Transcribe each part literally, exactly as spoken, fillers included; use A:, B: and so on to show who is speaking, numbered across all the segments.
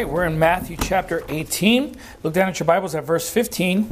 A: right, we're in Matthew chapter eighteen. Look down at your Bibles at verse fifteen.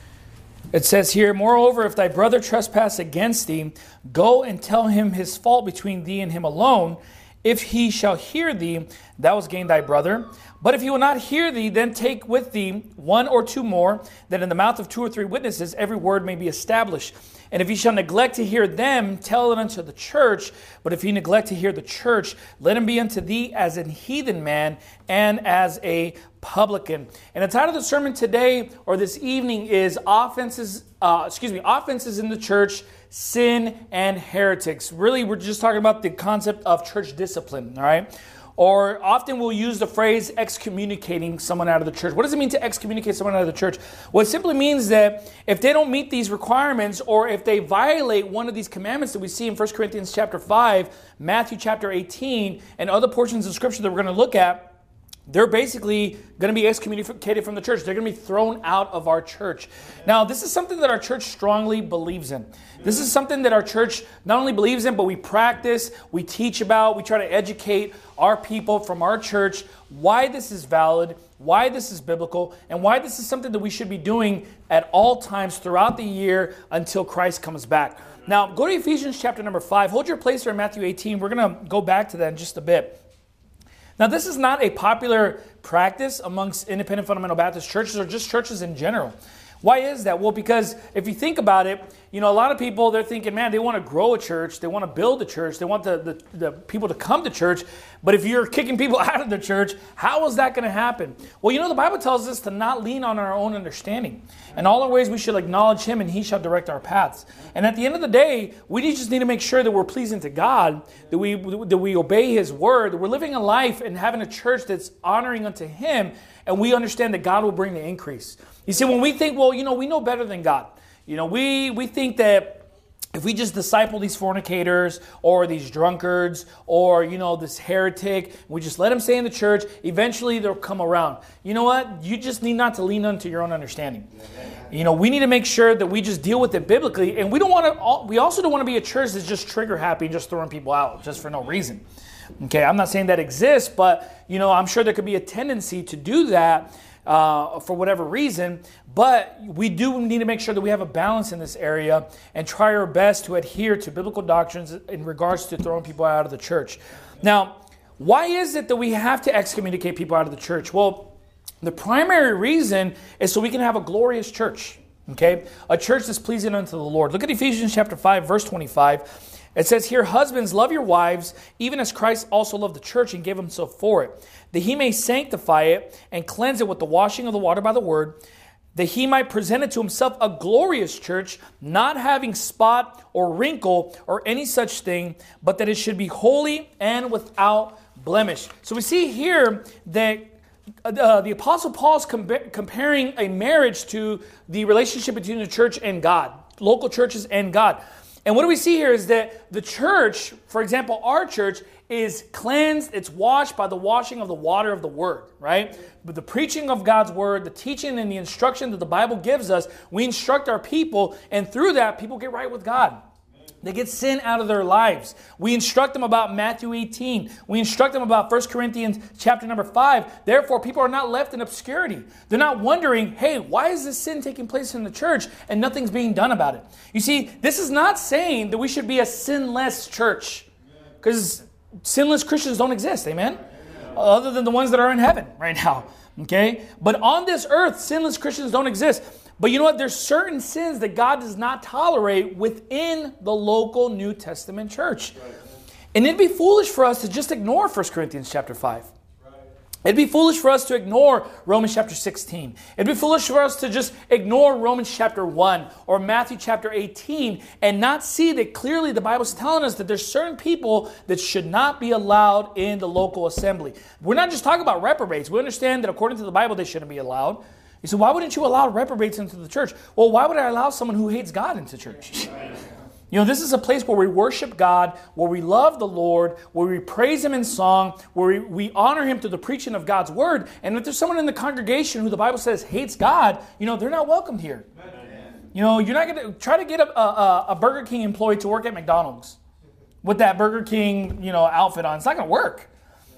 A: It says here, "Moreover, if thy brother trespass against thee, go and tell him his fault between thee and him alone. If he shall hear thee, thou hast gained thy brother. But if he will not hear thee, then take with thee one or two more, that in the mouth of two or three witnesses every word may be established. And if he shall neglect to hear them, tell it unto the church. But if he neglect to hear the church, let him be unto thee as an heathen man and as a publican." And the title of the sermon today or this evening is offenses, uh, excuse me, offenses in the church, sin and heretics. Really, we're just talking about the concept of church discipline, all right? Or often we'll use the phrase excommunicating someone out of the church. What does it mean to excommunicate someone out of the church? Well, it simply means that if they don't meet these requirements, or if they violate one of these commandments that we see in First Corinthians chapter five, Matthew chapter eighteen, and other portions of Scripture that we're going to look at, they're basically going to be excommunicated from the church. They're going to be thrown out of our church. Now, this is something that our church strongly believes in. This is something that our church not only believes in, but we practice, we teach about, we try to educate our people from our church why this is valid, why this is biblical, and why this is something that we should be doing at all times throughout the year until Christ comes back. Now, go to Ephesians chapter number five. Hold your place there in Matthew eighteen. We're going to go back to that in just a bit. Now, this is not a popular practice amongst independent fundamental Baptist churches or just churches in general. Why is that? Well, because if you think about it, you know, a lot of people, they're thinking, man, they want to grow a church. They want to build a church. They want the, the, the people to come to church. But if you're kicking people out of the church, how is that going to happen? Well, you know, the Bible tells us to not lean on our own understanding. In all our ways, we should acknowledge Him, and He shall direct our paths. And at the end of the day, we just need to make sure that we're pleasing to God, that we, that we obey His word, that we're living a life and having a church that's honoring unto Him, and we understand that God will bring the increase. You see, when we think, well, you know, we know better than God. You know, we, we think that if we just disciple these fornicators or these drunkards or, you know, this heretic, we just let them stay in the church, eventually they'll come around. You know what? You just need not to lean onto your own understanding. You know, we need to make sure that we just deal with it biblically. And we don't want to, we also don't want to be a church that's just trigger happy and just throwing people out just for no reason. Okay, I'm not saying that exists, but, you know, I'm sure there could be a tendency to do that Uh, for whatever reason, but we do need to make sure that we have a balance in this area and try our best to adhere to biblical doctrines in regards to throwing people out of the church. Now, why is it that we have to excommunicate people out of the church? Well, the primary reason is so we can have a glorious church, okay? A church that's pleasing unto the Lord. Look at Ephesians chapter five, verse twenty-five. It says here, "Husbands, love your wives, even as Christ also loved the church and gave himself for it, that he may sanctify it and cleanse it with the washing of the water by the word, that he might present it to himself a glorious church, not having spot or wrinkle or any such thing, but that it should be holy and without blemish." So we see here that uh, the Apostle Paul's com- comparing a marriage to the relationship between the church and God, local churches and God. And what do we see here is that the church, for example, our church, is cleansed, it's washed by the washing of the water of the word, right? But the preaching of God's word, the teaching and the instruction that the Bible gives us, we instruct our people, and through that, people get right with God. They get sin out of their lives. We instruct them about Matthew eighteen. We instruct them about First Corinthians chapter number five. Therefore, people are not left in obscurity. They're not wondering, hey, why is this sin taking place in the church and nothing's being done about it? You see, this is not saying that we should be a sinless church, because sinless Christians don't exist, amen? Other than the ones that are in heaven right now, okay? But on this earth, sinless Christians don't exist. But you know what? There's certain sins that God does not tolerate within the local New Testament church. And it'd be foolish for us to just ignore First Corinthians chapter five. It'd be foolish for us to ignore Romans chapter sixteen. It'd be foolish for us to just ignore Romans chapter one or Matthew chapter eighteen and not see that clearly the Bible's telling us that there's certain people that should not be allowed in the local assembly. We're not just talking about reprobates. We understand that according to the Bible, they shouldn't be allowed. You say, why wouldn't you allow reprobates into the church? Well, why would I allow someone who hates God into church? You know, this is a place where we worship God, where we love the Lord, where we praise Him in song, where we, we honor Him through the preaching of God's word. And if there's someone in the congregation who the Bible says hates God, you know, they're not welcomed here. Amen. You know, you're not going to try to get a, a, a Burger King employee to work at McDonald's with that Burger King, you know, outfit on. It's not going to work.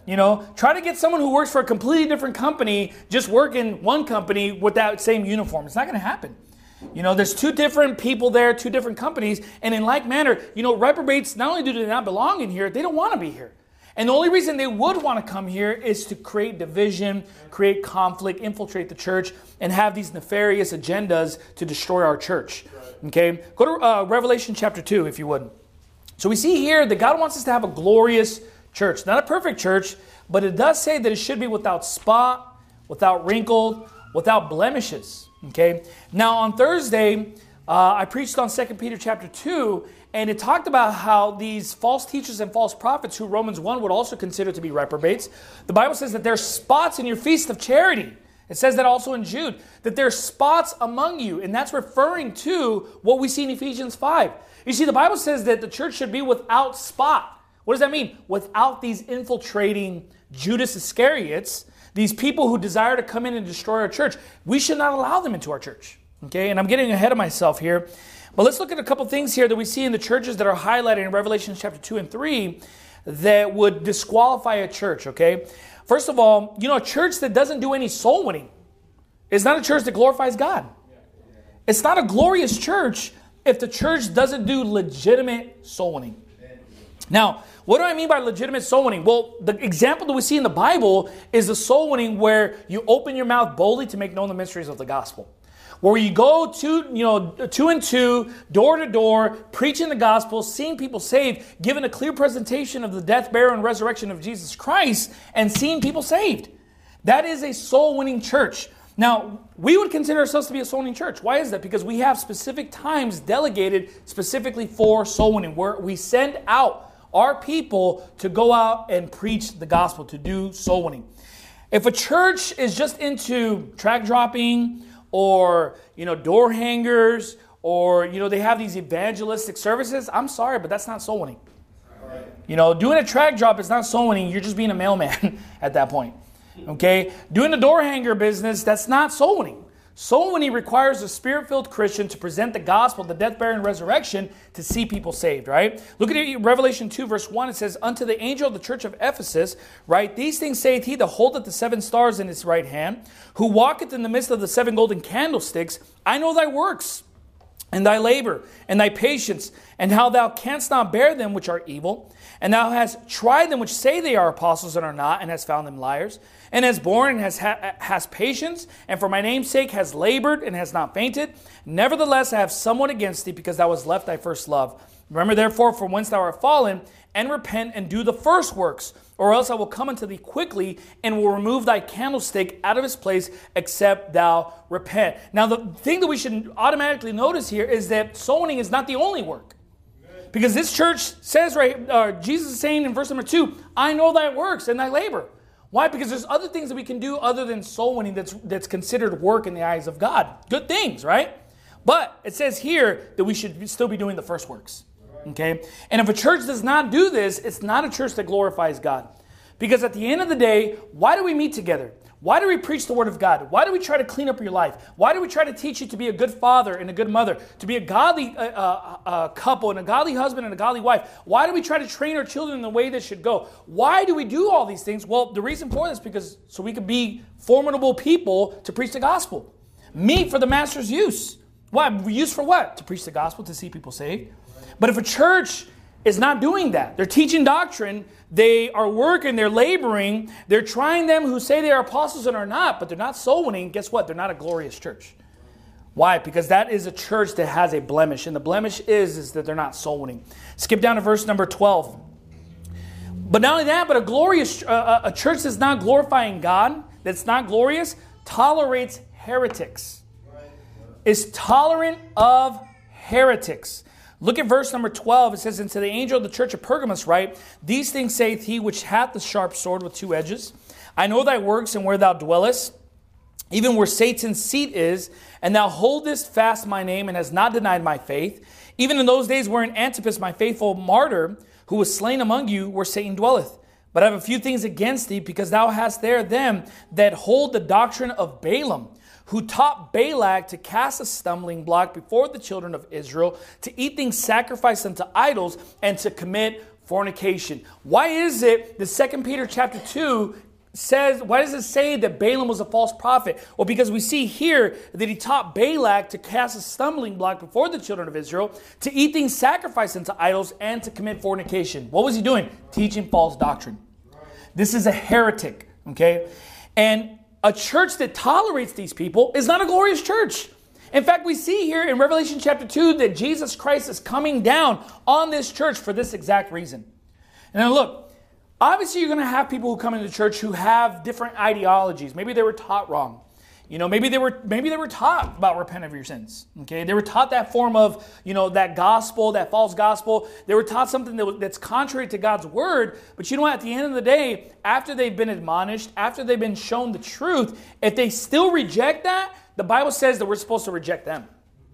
A: You know, try to get someone who works for a completely different company, just work in one company with that same uniform. It's not going to happen. You know, there's two different people there, two different companies. And in like manner, you know, reprobates, not only do they not belong in here, they don't want to be here. And the only reason they would want to come here is to create division, create conflict, infiltrate the church, and have these nefarious agendas to destroy our church. Okay? Go to uh, Revelation chapter two, if you would. So we see here that God wants us to have a glorious church. Not a perfect church, but it does say that it should be without spot, without wrinkle, without blemishes. Okay? Now on Thursday, uh, I preached on Second Peter chapter two, and it talked about how these false teachers and false prophets, who Romans one would also consider to be reprobates, the Bible says that there's spots in your feast of charity. It says that also in Jude, that there's spots among you, and that's referring to what we see in Ephesians five. You see, the Bible says that the church should be without spot. What does that mean? Without these infiltrating Judas Iscariots, these people who desire to come in and destroy our church. We should not allow them into our church. Okay, and I'm getting ahead of myself here. But let's look at a couple things here that we see in the churches that are highlighted in Revelation chapter two and three that would disqualify a church, okay? First of all, you know, a church that doesn't do any soul winning is not a church that glorifies God. It's not a glorious church if the church doesn't do legitimate soul winning. Now, what do I mean by legitimate soul winning? Well, the example that we see in the Bible is the soul winning where you open your mouth boldly to make known the mysteries of the gospel. Where you go to, you know, two and two, door to door, preaching the gospel, seeing people saved, giving a clear presentation of the death, burial, and resurrection of Jesus Christ, and seeing people saved. That is a soul-winning church. Now, we would consider ourselves to be a soul-winning church. Why is that? Because we have specific times delegated specifically for soul winning, where we send out our people to go out and preach the gospel, to do soul winning. If a church is just into track dropping, or, you know, door hangers, or, you know, they have these evangelistic services, I'm sorry, but that's not soul winning. Right. You know, doing a track drop is not soul winning. You're just being a mailman at that point. Okay? Doing the door hanger business, that's not soul winning. Soul winning requires a spirit-filled Christian to present the gospel, the death, burial, and resurrection to see people saved, right? Look at it, Revelation two, verse one. It says, unto the angel of the church of Ephesus, right? These things saith he that holdeth the seven stars in his right hand, who walketh in the midst of the seven golden candlesticks. I know thy works, and thy labor, and thy patience, and how thou canst not bear them which are evil. And thou hast tried them which say they are apostles and are not, and hast found them liars. And has borne and has, ha- has patience, and for my name's sake has labored and has not fainted. Nevertheless, I have somewhat against thee, because thou hast left thy first love. Remember therefore from whence thou art fallen, and repent and do the first works, or else I will come unto thee quickly, and will remove thy candlestick out of his place, except thou repent. Now the thing that we should automatically notice here is that soul winning is not the only work. Because this church says, right, uh, Jesus is saying in verse number two, I know thy works and thy labor. Why? Because there's other things that we can do other than soul winning that's, that's considered work in the eyes of God. Good things, right? But it says here that we should still be doing the first works. Okay? And if a church does not do this, it's not a church that glorifies God. Because at the end of the day, why do we meet together? Why do we preach the Word of God? Why do we try to clean up your life? Why do we try to teach you to be a good father and a good mother, to be a godly uh, uh, uh, couple and a godly husband and a godly wife? Why do we try to train our children in the way they should go? Why do we do all these things? Well, the reason for this is because so we can be formidable people to preach the gospel. Meat for the master's use. Why? Use for what? To preach the gospel, to see people saved. But if a church is not doing that, they're teaching doctrine, they are working, they're laboring, they're trying them who say they are apostles and are not, but they're not soul winning, guess what? They're not a glorious church. Why? Because that is a church that has a blemish, and the blemish is, is that they're not soul winning. Skip down to verse number twelve. But not only that, but a glorious uh, a church that's not glorifying God, that's not glorious, tolerates heretics. Is tolerant of heretics. Look at verse number twelve. It says, and to the angel of the church of Pergamos write, these things saith he which hath the sharp sword with two edges. I know thy works and where thou dwellest, even where Satan's seat is, and thou holdest fast my name and hast not denied my faith. Even in those days wherein Antipas, my faithful martyr, who was slain among you, where Satan dwelleth. But I have a few things against thee, because thou hast there them that hold the doctrine of Balaam, who taught Balak to cast a stumbling block before the children of Israel, to eat things sacrificed unto idols, and to commit fornication. Why is it that Second Peter chapter two says, why does it say that Balaam was a false prophet? Well, because we see here that he taught Balak to cast a stumbling block before the children of Israel, to eat things sacrificed unto idols, and to commit fornication. What was he doing? Teaching false doctrine. This is a heretic, okay? And a church that tolerates these people is not a glorious church. In fact, we see here in Revelation chapter two that Jesus Christ is coming down on this church for this exact reason. And then look, obviously, you're going to have people who come into church who have different ideologies. Maybe they were taught wrong. You know, maybe they were maybe they were taught about repent of your sins. Okay, they were taught that form of, you know, that gospel, that false gospel. They were taught something that was, that's contrary to God's word. But you know what? At the end of the day, after they've been admonished, after they've been shown the truth, if they still reject that, the Bible says that we're supposed to reject them.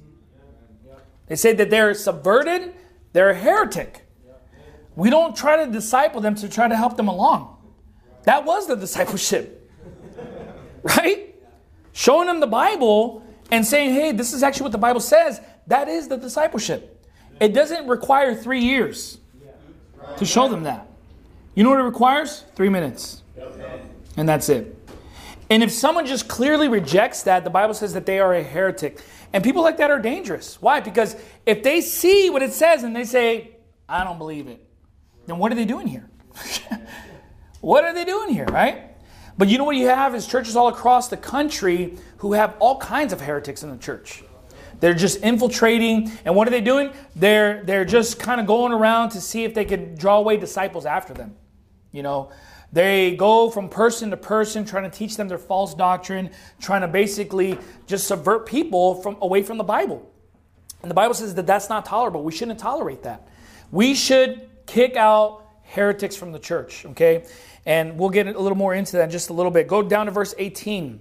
A: They say that they're subverted, they're a heretic. We don't try to disciple them to try to help them along. That was the discipleship. Right? Showing them the Bible and saying, hey, this is actually what the Bible says. That is the discipleship. It doesn't require three years to show them that. You know what it requires? Three minutes. And that's it. And if someone just clearly rejects that, the Bible says that they are a heretic. And people like that are dangerous. Why? Because if they see what it says and they say, I don't believe it, then what are they doing here? What are they doing here, right? But you know what you have is churches all across the country who have all kinds of heretics in the church. They're just infiltrating. And what are they doing? They're, they're just kind of going around to see if they can draw away disciples after them. You know, they go from person to person trying to teach them their false doctrine, trying to basically just subvert people from away from the Bible. And the Bible says that that's not tolerable. We shouldn't tolerate that. We should kick out heretics from the church, okay? And we'll get a little more into that in just a little bit. Go down to verse eighteen.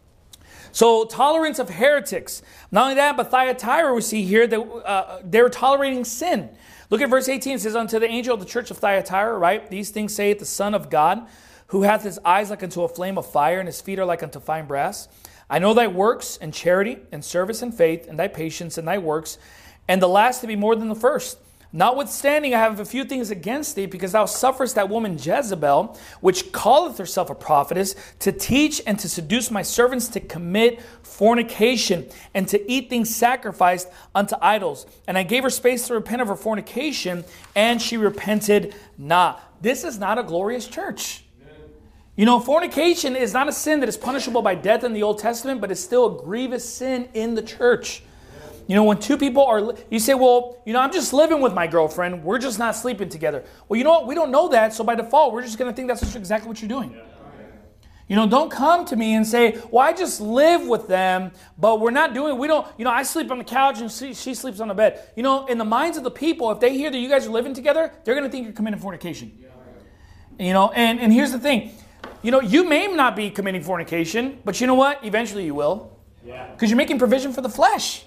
A: So, tolerance of heretics. Not only that, but Thyatira, we see here that uh, they're tolerating sin. Look at verse eighteen. It says, unto the angel of the church of Thyatira, right? These things saith the Son of God, who hath his eyes like unto a flame of fire, and his feet are like unto fine brass. I know thy works, and charity, and service, and faith, and thy patience, and thy works, and the last to be more than the first. Notwithstanding, I have a few things against thee, because thou sufferest that woman Jezebel, which calleth herself a prophetess, to teach and to seduce my servants to commit fornication, and to eat things sacrificed unto idols. And I gave her space to repent of her fornication, and she repented not. This is not a glorious church. You know, fornication is not a sin that is punishable by death in the Old Testament, but it's still a grievous sin in the church. You know, when two people are, you say, well, you know, I'm just living with my girlfriend. We're just not sleeping together. Well, you know what? We don't know that. So by default, we're just going to think that's exactly what you're doing. You know, don't come to me and say, well, I just live with them, but we're not doing, we don't, you know, I sleep on the couch and she, she sleeps on the bed. You know, in the minds of the people, if they hear that you guys are living together, they're going to think you're committing fornication. You know, and, and here's the thing. You know, you may not be committing fornication, but you know what? Eventually you will. Because you're making provision for the flesh.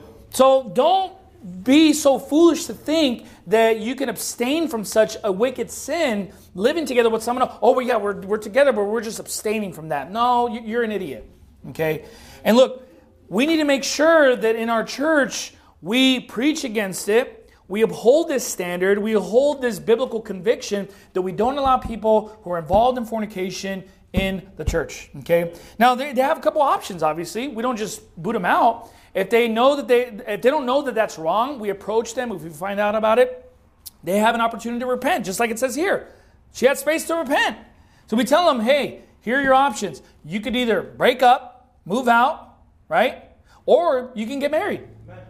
A: So don't be so foolish to think that you can abstain from such a wicked sin living together with someone else. Oh, yeah, we're, we're together, but we're just abstaining from that. No, you're an idiot. Okay? And look, we need to make sure that in our church, we preach against it. We uphold this standard. We hold this biblical conviction that we don't allow people who are involved in fornication in the church. Okay? Now, they, they have a couple options, obviously. We don't just boot them out. If they know that they, if they don't know that that's wrong, we approach them. If we find out about it, they have an opportunity to repent, just like it says here. She had space to repent. So we tell them, hey, here are your options. You could either break up, move out, right? Or you can get married.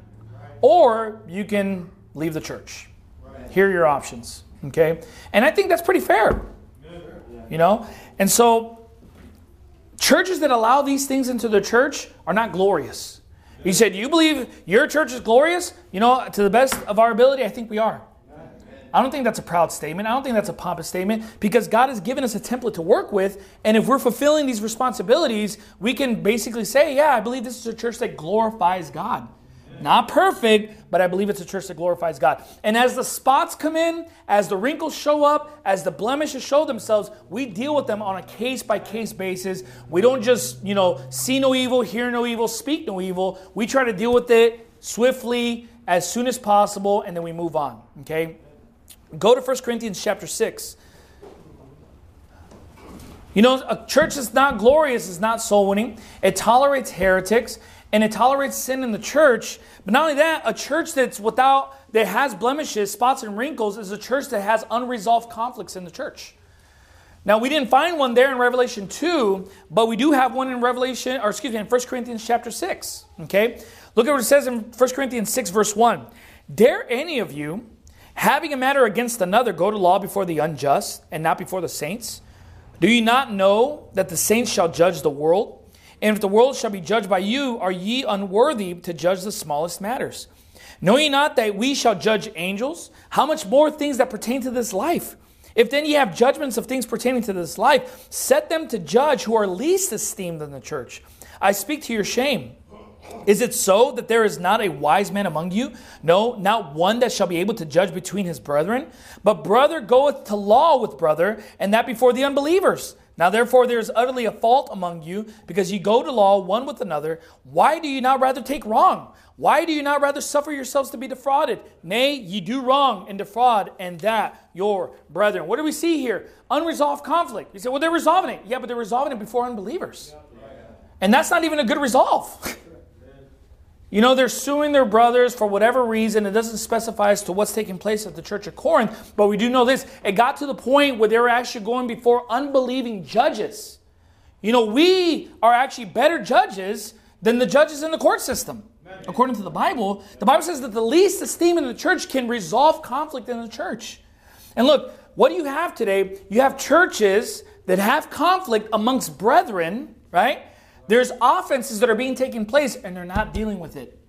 A: Or you can leave the church. Here are your options, okay? And I think that's pretty fair, you know? And so churches that allow these things into the church are not glorious. He said, you believe your church is glorious? You know, to the best of our ability, I think we are. I don't think that's a proud statement. I don't think that's a pompous statement, because God has given us a template to work with. And if we're fulfilling these responsibilities, we can basically say, yeah, I believe this is a church that glorifies God. Not perfect, but I believe it's a church that glorifies God. And as the spots come in, as the wrinkles show up, as the blemishes show themselves, we deal with them on a case-by-case basis. We don't just, you know, see no evil, hear no evil, speak no evil. We try to deal with it swiftly, as soon as possible, and then we move on, okay? Go to First Corinthians chapter six. You know, a church that's not glorious is not soul winning. It tolerates heretics and it tolerates sin in the church. But not only that, a church that's without, that has blemishes, spots, and wrinkles is a church that has unresolved conflicts in the church. Now, we didn't find one there in Revelation two, but we do have one in Revelation, or excuse me, in First Corinthians chapter six. Okay? Look at what it says in First Corinthians six, verse one. Dare any of you, having a matter against another, go to law before the unjust and not before the saints? Do you not know that the saints shall judge the world? And if the world shall be judged by you, are ye unworthy to judge the smallest matters? Know ye not that we shall judge angels? How much more things that pertain to this life? If then ye have judgments of things pertaining to this life, set them to judge who are least esteemed in the church. I speak to your shame. Is it so that there is not a wise man among you? No, not one that shall be able to judge between his brethren. But brother goeth to law with brother, and that before the unbelievers. Now therefore there is utterly a fault among you, because ye go to law one with another. Why do you not rather take wrong? Why do you not rather suffer yourselves to be defrauded? Nay, ye do wrong and defraud, and that your brethren. What do we see here? Unresolved conflict. You say, well, they're resolving it. Yeah, but they're resolving it before unbelievers. And that's not even a good resolve. You know, they're suing their brothers for whatever reason. It doesn't specify as to what's taking place at the church of Corinth. But we do know this. It got to the point where they were actually going before unbelieving judges. You know, we are actually better judges than the judges in the court system. According to the Bible, the Bible says that the least esteemed in the church can resolve conflict in the church. And look, what do you have today? You have churches that have conflict amongst brethren, right? There's offenses that are being taken place and they're not dealing with it.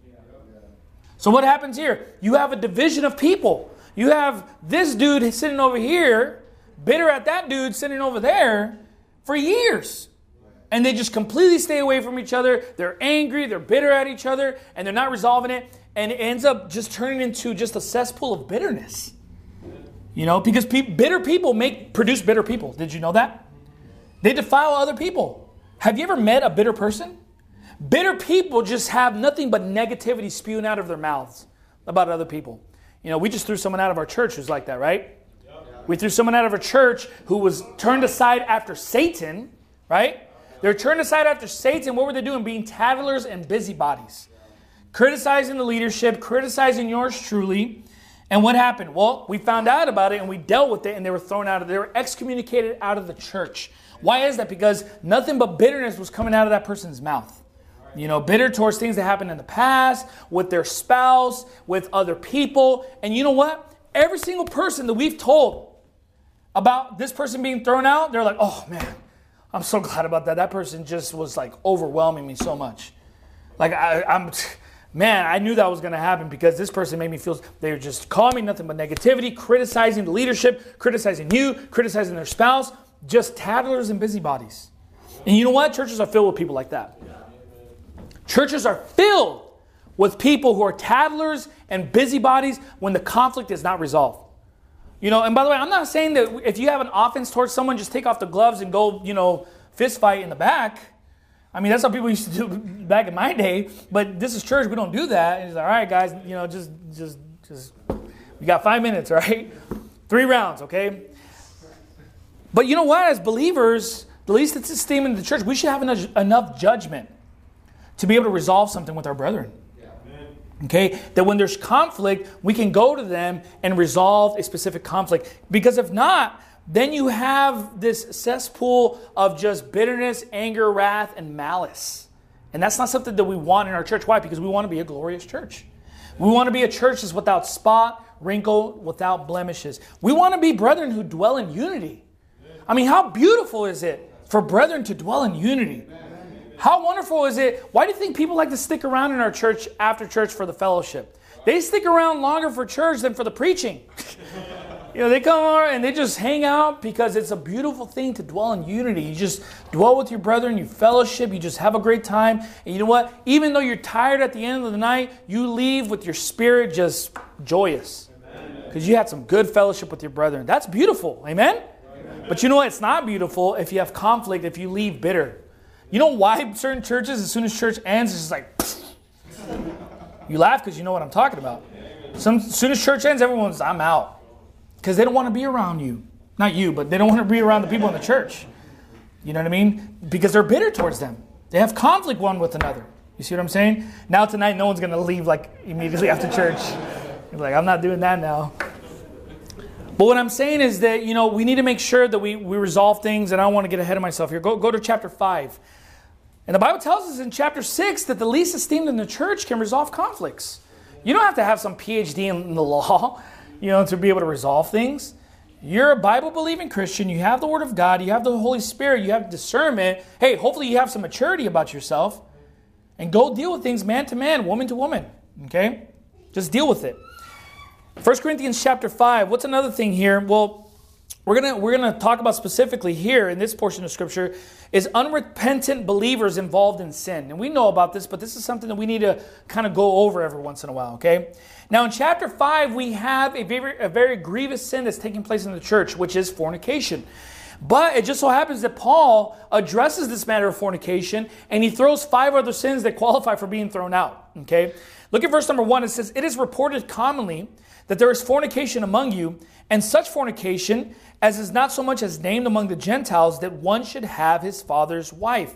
A: So what happens here? You have a division of people. You have this dude sitting over here, bitter at that dude sitting over there for years. And they just completely stay away from each other. They're angry, they're bitter at each other, and they're not resolving it. And it ends up just turning into just a cesspool of bitterness. You know, because pe- bitter people make produce bitter people. Did you know that? They defile other people. Have you ever met a bitter person? Bitter people just have nothing but negativity spewing out of their mouths about other people. You know, we just threw someone out of our church who's like that, right? We threw someone out of our church who was turned aside after Satan, right? They were turned aside after Satan. What were they doing? Being tattlers and busybodies. Criticizing the leadership, criticizing yours truly. And what happened? Well, we found out about it and we dealt with it and they were thrown out of, they were excommunicated out of the church. Why is that? Because nothing but bitterness was coming out of that person's mouth. You know, bitter towards things that happened in the past, with their spouse, with other people. And you know what? Every single person that we've told about this person being thrown out, they're like, oh man, I'm so glad about that. That person just was like overwhelming me so much. Like I, I'm, man, I knew that was going to happen because this person made me feel, they were just calling me nothing but negativity, criticizing the leadership, criticizing you, criticizing their spouse. Just tattlers and busybodies. And you know what? Churches are filled with people like that. Churches are filled with people who are tattlers and busybodies when the conflict is not resolved. You know, and by the way, I'm not saying that if you have an offense towards someone, just take off the gloves and go, you know, fist fight in the back. I mean, that's how people used to do back in my day. But this is church. We don't do that. And it's like, all right, guys, you know, just, just, just, we got five minutes, right? Three rounds, okay? But you know what? As believers, the least esteemed in the church, we should have enough, enough judgment to be able to resolve something with our brethren. Okay? That when there's conflict, we can go to them and resolve a specific conflict. Because if not, then you have this cesspool of just bitterness, anger, wrath, and malice. And that's not something that we want in our church. Why? Because we want to be a glorious church. We want to be a church that's without spot, wrinkle, without blemishes. We want to be brethren who dwell in unity. I mean, how beautiful is it for brethren to dwell in unity? How wonderful is it? Why do you think people like to stick around in our church after church for the fellowship? They stick around longer for church than for the preaching. You know, they come over and they just hang out because it's a beautiful thing to dwell in unity. You just dwell with your brethren, you fellowship, you just have a great time. And you know what? Even though you're tired at the end of the night, you leave with your spirit just joyous. Because you had some good fellowship with your brethren. That's beautiful. Amen? But you know what? It's not beautiful if you have conflict, if you leave bitter. You know why certain churches, as soon as church ends, it's just like, you laugh because you know what I'm talking about. Some, as soon as church ends, everyone's, I'm out. Because they don't want to be around you. Not you, but they don't want to be around the people in the church. You know what I mean? Because they're bitter towards them. They have conflict one with another. You see what I'm saying? Now tonight, no one's going to leave like immediately after church. You're like, I'm not doing that now. But what I'm saying is that, you know, we need to make sure that we, we resolve things, and I don't want to get ahead of myself here. Go, go to chapter five. And the Bible tells us in chapter six that the least esteemed in the church can resolve conflicts. You don't have to have some P H D in the law, you know, to be able to resolve things. You're a Bible-believing Christian. You have the Word of God. You have the Holy Spirit. You have discernment. Hey, hopefully you have some maturity about yourself. And go deal with things man to man, woman to woman. Okay? Just deal with it. First Corinthians chapter five. What's another thing here? Well, we're gonna we're gonna talk about specifically here in this portion of Scripture is unrepentant believers involved in sin. And we know about this, but this is something that we need to kind of go over every once in a while. Okay? Now in chapter five, we have a very, a very grievous sin that's taking place in the church, which is fornication. But it just so happens that Paul addresses this matter of fornication, and he throws five other sins that qualify for being thrown out. Okay? Look at verse number one. It says, "It is reported commonly that there is fornication among you, and such fornication as is not so much as named among the Gentiles, that one should have his father's wife."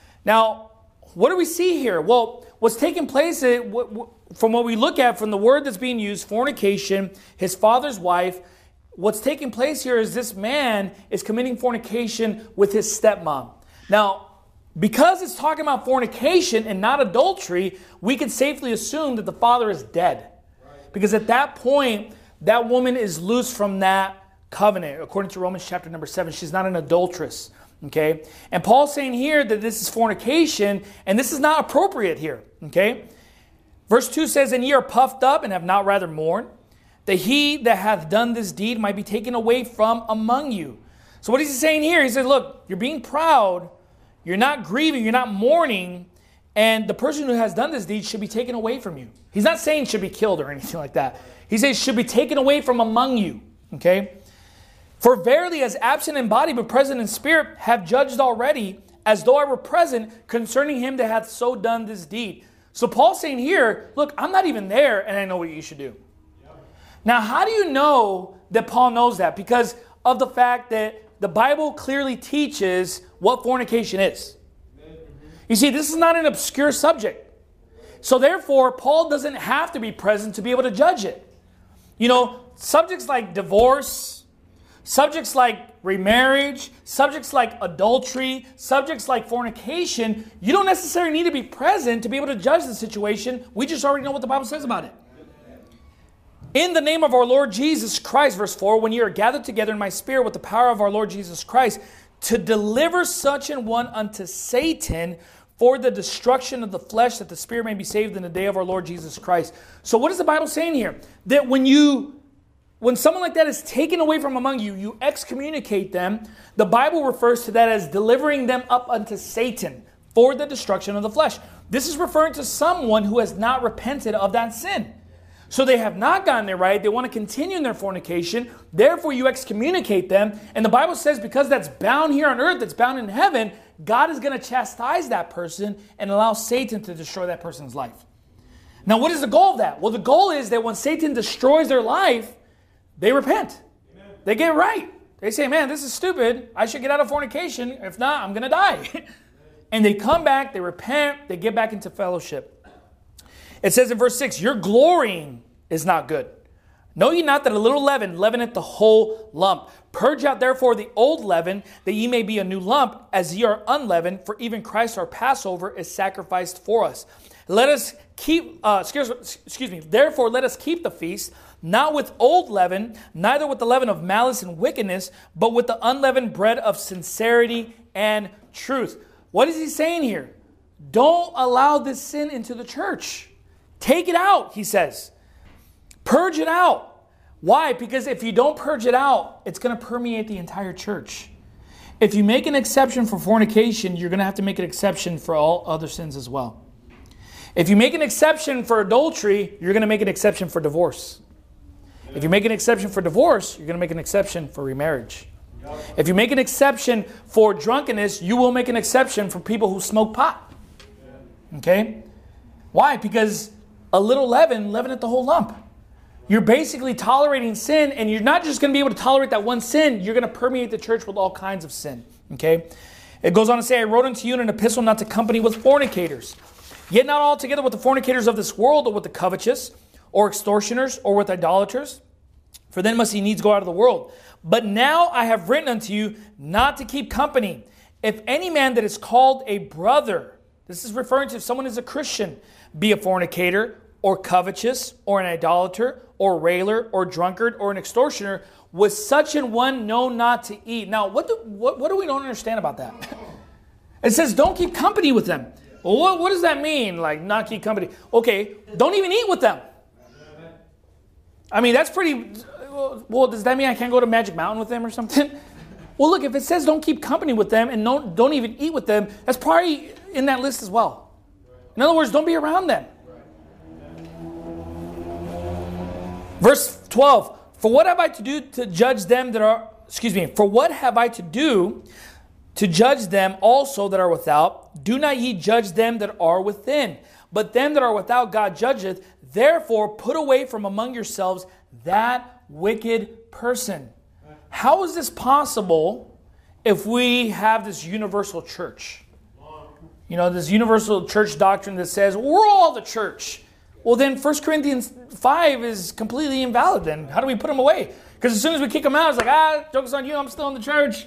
A: Now, what do we see here? Well, what's taking place, from what we look at from the word that's being used, fornication, his father's wife, what's taking place here is this man is committing fornication with his stepmom. Now, because it's talking about fornication and not adultery, we can safely assume that the father is dead. Because at that point, that woman is loose from that covenant. According to Romans chapter number seven, she's not an adulteress. Okay? And Paul's saying here that this is fornication, and this is not appropriate here. Okay? Verse two says, "And ye are puffed up, and have not rather mourned, that he that hath done this deed might be taken away from among you." So what is he saying here? He says, look, you're being proud, you're not grieving, you're not mourning, and the person who has done this deed should be taken away from you. He's not saying should be killed or anything like that. He says should be taken away from among you. Okay? "For verily, as absent in body but present in spirit, have judged already, as though I were present, concerning him that hath so done this deed." So Paul's saying here, look, I'm not even there, and I know what you should do. Now, how do you know that Paul knows that? Because of the fact that the Bible clearly teaches what fornication is. You see, this is not an obscure subject. So therefore, Paul doesn't have to be present to be able to judge it. You know, subjects like divorce, subjects like remarriage, subjects like adultery, subjects like fornication, you don't necessarily need to be present to be able to judge the situation. We just already know what the Bible says about it. "In the name of our Lord Jesus Christ," verse four, "when ye are gathered together in my spirit with the power of our Lord Jesus Christ, to deliver such an one unto Satan for the destruction of the flesh, that the spirit may be saved in the day of our Lord Jesus Christ." So what is the Bible saying here? That when you, when someone like that is taken away from among you, you excommunicate them. The Bible refers to that as delivering them up unto Satan for the destruction of the flesh. This is referring to someone who has not repented of that sin. So they have not gotten it right. They want to continue in their fornication. Therefore, you excommunicate them. And the Bible says because that's bound here on earth, that's bound in heaven, God is going to chastise that person and allow Satan to destroy that person's life. Now, what is the goal of that? Well, the goal is that when Satan destroys their life, they repent. Amen. They get right. They say, man, this is stupid. I should get out of fornication. If not, I'm going to die. And they come back, they repent, they get back into fellowship. It says in verse six, "Your glorying is not good. Know ye not that a little leaven leaveneth the whole lump? Purge out therefore the old leaven, that ye may be a new lump, as ye are unleavened. For even Christ our Passover is sacrificed for us. Let us keep, uh, excuse, excuse me, therefore let us keep the feast, not with old leaven, neither with the leaven of malice and wickedness, but with the unleavened bread of sincerity and truth." What is he saying here? Don't allow this sin into the church. Take it out, he says. Purge it out. Why? Because if you don't purge it out, it's going to permeate the entire church. If you make an exception for fornication, you're going to have to make an exception for all other sins as well. If you make an exception for adultery, you're going to make an exception for divorce. If you make an exception for divorce, you're going to make an exception for remarriage. If you make an exception for drunkenness, you will make an exception for people who smoke pot. Okay? Why? Because a little leaven leaveneth the whole lump. You're basically tolerating sin, and you're not just going to be able to tolerate that one sin. You're going to permeate the church with all kinds of sin. Okay? It goes on to say, I wrote unto you in an epistle not to company with fornicators, yet not altogether with the fornicators of this world, or with the covetous, or extortioners, or with idolaters, for then must he needs go out of the world. But now I have written unto you not to keep company. If any man that is called a brother, this is referring to if someone is a Christian, be a fornicator, or covetous, or an idolater, or railer, or drunkard, or an extortioner, with such an one know not to eat. Now, what do, what, what do we don't understand about that? It says don't keep company with them. Well, what, what does that mean, like not keep company? Okay, don't even eat with them. I mean, that's pretty... Well, does that mean I can't go to Magic Mountain with them or something? Well, look, if it says don't keep company with them and don't, don't even eat with them, that's probably in that list as well. In other words, don't be around them. Verse twelve, for what have I to do to judge them that are, excuse me, for what have I to do to judge them also that are without? Do not ye judge them that are within, but them that are without God judgeth. Therefore put away from among yourselves that wicked person. How is this possible if we have this universal church? You know, this universal church doctrine that says we're all the church. Well, then First Corinthians five is completely invalid then. How do we put them away? Because as soon as we kick them out, it's like, ah, joke's on you, I'm still in the church.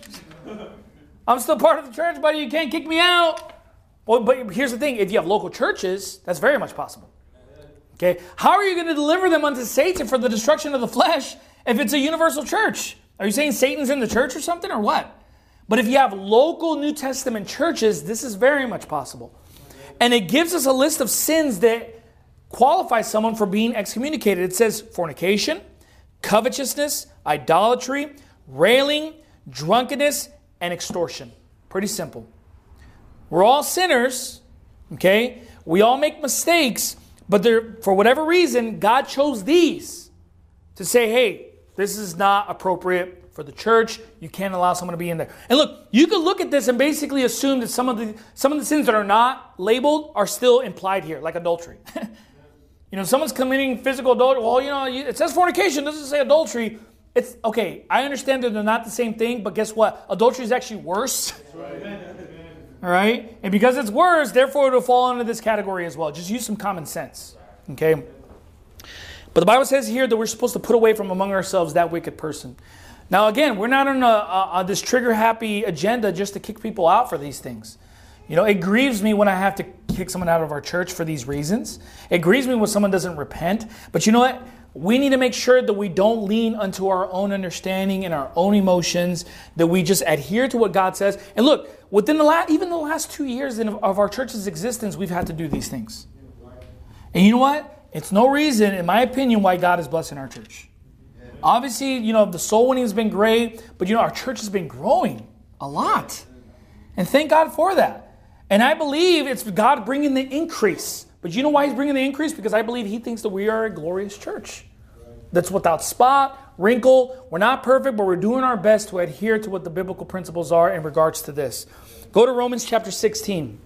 A: I'm still part of the church, buddy. You can't kick me out. Well, but here's the thing. If you have local churches, that's very much possible. Okay? How are you going to deliver them unto Satan for the destruction of the flesh if it's a universal church? Are you saying Satan's in the church or something, or what? But if you have local New Testament churches, this is very much possible. And it gives us a list of sins that qualify someone for being excommunicated. It says fornication, covetousness, idolatry, railing, drunkenness, and extortion. Pretty simple. We're all sinners, okay? We all make mistakes, but there, for whatever reason, God chose these to say, hey, this is not appropriate for the church. You can't allow someone to be in there. And look, you could look at this and basically assume that some of the some of the sins that are not labeled are still implied here, like adultery. You know, someone's committing physical adultery. Well, you know, it says fornication. It doesn't say adultery. It's okay. I understand that they're not the same thing, but guess what? Adultery is actually worse. Right. All right? And because it's worse, therefore it will fall under this category as well. Just use some common sense. Okay? But the Bible says here that we're supposed to put away from among ourselves that wicked person. Now, again, we're not on a, a, a, this trigger-happy agenda just to kick people out for these things. You know, it grieves me when I have to kick someone out of our church for these reasons. It grieves me when someone doesn't repent. But you know what? We need to make sure that we don't lean unto our own understanding and our own emotions, that we just adhere to what God says. And look, within the last, even the last two years of our church's existence, we've had to do these things. And you know what? It's no reason, in my opinion, why God is blessing our church. Obviously, you know, the soul winning has been great, but you know, our church has been growing a lot. And thank God for that. And I believe it's God bringing the increase. But you know why He's bringing the increase? Because I believe He thinks that we are a glorious church. That's without spot, wrinkle. We're not perfect, but we're doing our best to adhere to what the biblical principles are in regards to this. Go to Romans chapter sixteen.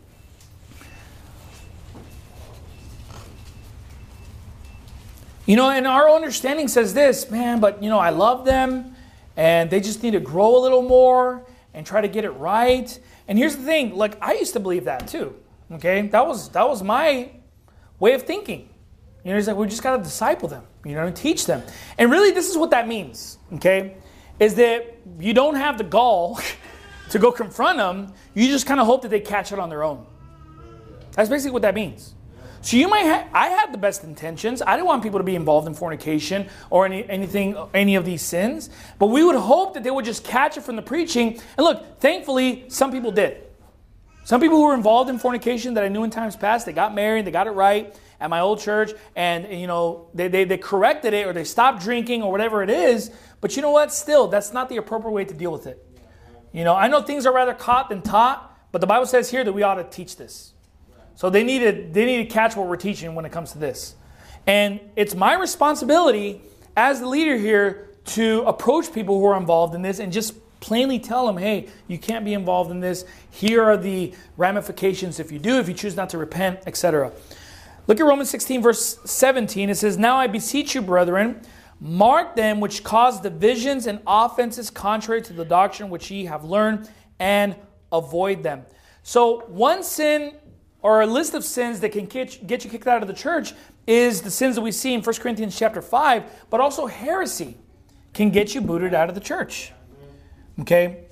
A: You know, and our understanding says this, man, but you know, I love them and they just need to grow a little more and try to get it right. And here's the thing, like I used to believe that too. Okay? That was that was my way of thinking. You know, it's like we just got to disciple them, you know, and teach them. And really this is what that means, okay? Is that you don't have the gall to go confront them. You just kind of hope that they catch it on their own. That's basically what that means. So you might have, I had the best intentions. I didn't want people to be involved in fornication or any anything, any of these sins. But we would hope that they would just catch it from the preaching. And look, thankfully, some people did. Some people who were involved in fornication that I knew in times past, they got married, they got it right at my old church, and you know, they, they, they corrected it or they stopped drinking or whatever it is. But you know what? Still, that's not the appropriate way to deal with it. You know, I know things are rather caught than taught, but the Bible says here that we ought to teach this. So they need to they need to catch what we're teaching when it comes to this. And it's my responsibility as the leader here to approach people who are involved in this and just plainly tell them, hey, you can't be involved in this. Here are the ramifications if you do, if you choose not to repent, et cetera. Look at Romans sixteen, verse seventeen. It says, now I beseech you, brethren, mark them which cause divisions and offenses contrary to the doctrine which ye have learned, and avoid them. So one sin or a list of sins that can get, get you kicked out of the church is the sins that we see in First Corinthians chapter five, but also heresy can get you booted out of the church. Okay?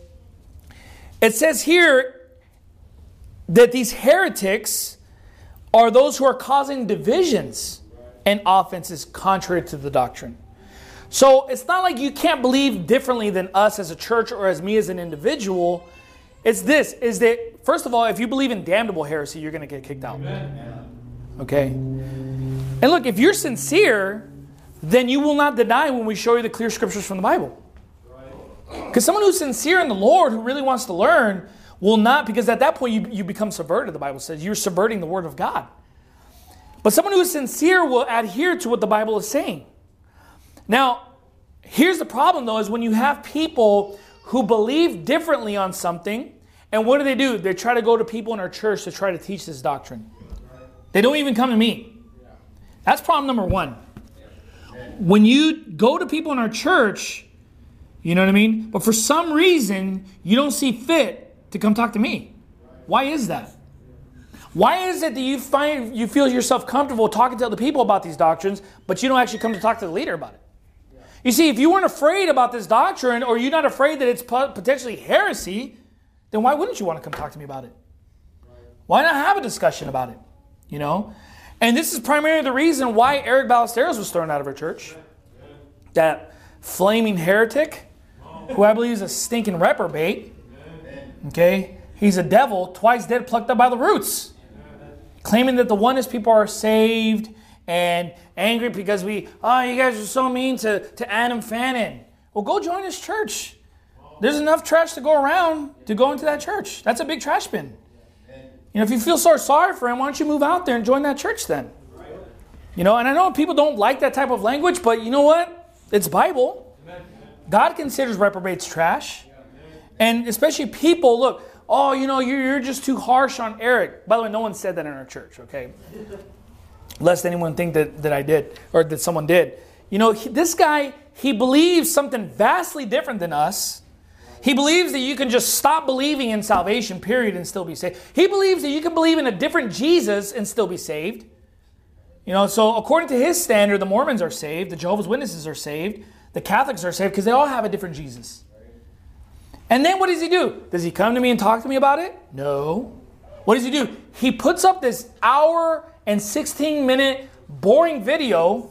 A: It says here that these heretics are those who are causing divisions and offenses contrary to the doctrine. So it's not like you can't believe differently than us as a church or as me as an individual. It's this, is that, first of all, if you believe in damnable heresy, you're going to get kicked out. Okay? And look, if you're sincere, then you will not deny when we show you the clear scriptures from the Bible. Because someone who's sincere in the Lord, who really wants to learn, will not, because at that point you, you become subverted, the Bible says. You're subverting the Word of God. But someone who is sincere will adhere to what the Bible is saying. Now, here's the problem though, is when you have people who believe differently on something, and what do they do? They try to go to people in our church to try to teach this doctrine. They don't even come to me. That's problem number one. When you go to people in our church, you know what I mean? But for some reason, you don't see fit to come talk to me. Why is that? Why is it that you find you feel yourself comfortable talking to other people about these doctrines, but you don't actually come to talk to the leader about it? You see, if you weren't afraid about this doctrine, or you're not afraid that it's potentially heresy, then why wouldn't you want to come talk to me about it? Why not have a discussion about it? You know? And this is primarily the reason why Eric Ballesteros was thrown out of our church. That flaming heretic, who I believe is a stinking reprobate. Okay? He's a devil, twice dead, plucked up by the roots. Claiming that the oneness people are saved and angry because we, oh, you guys are so mean to, to Adam Fannin. Well, go join his church. There's enough trash to go around to go into that church. That's a big trash bin. You know, if you feel so sorry for him, why don't you move out there and join that church then? You know, and I know people don't like that type of language, but you know what? It's Bible. God considers reprobates trash. And especially people, look, oh, you know, you're, you're just too harsh on Eric. By the way, no one said that in our church, okay? Lest anyone think that, that I did, or that someone did. You know, he, this guy, he believes something vastly different than us. He believes that you can just stop believing in salvation, period, and still be saved. He believes that you can believe in a different Jesus and still be saved. You know, so according to his standard, the Mormons are saved, the Jehovah's Witnesses are saved, the Catholics are saved, because they all have a different Jesus. And then what does he do? Does he come to me and talk to me about it? No. What does he do? He puts up this hour and sixteen minute boring video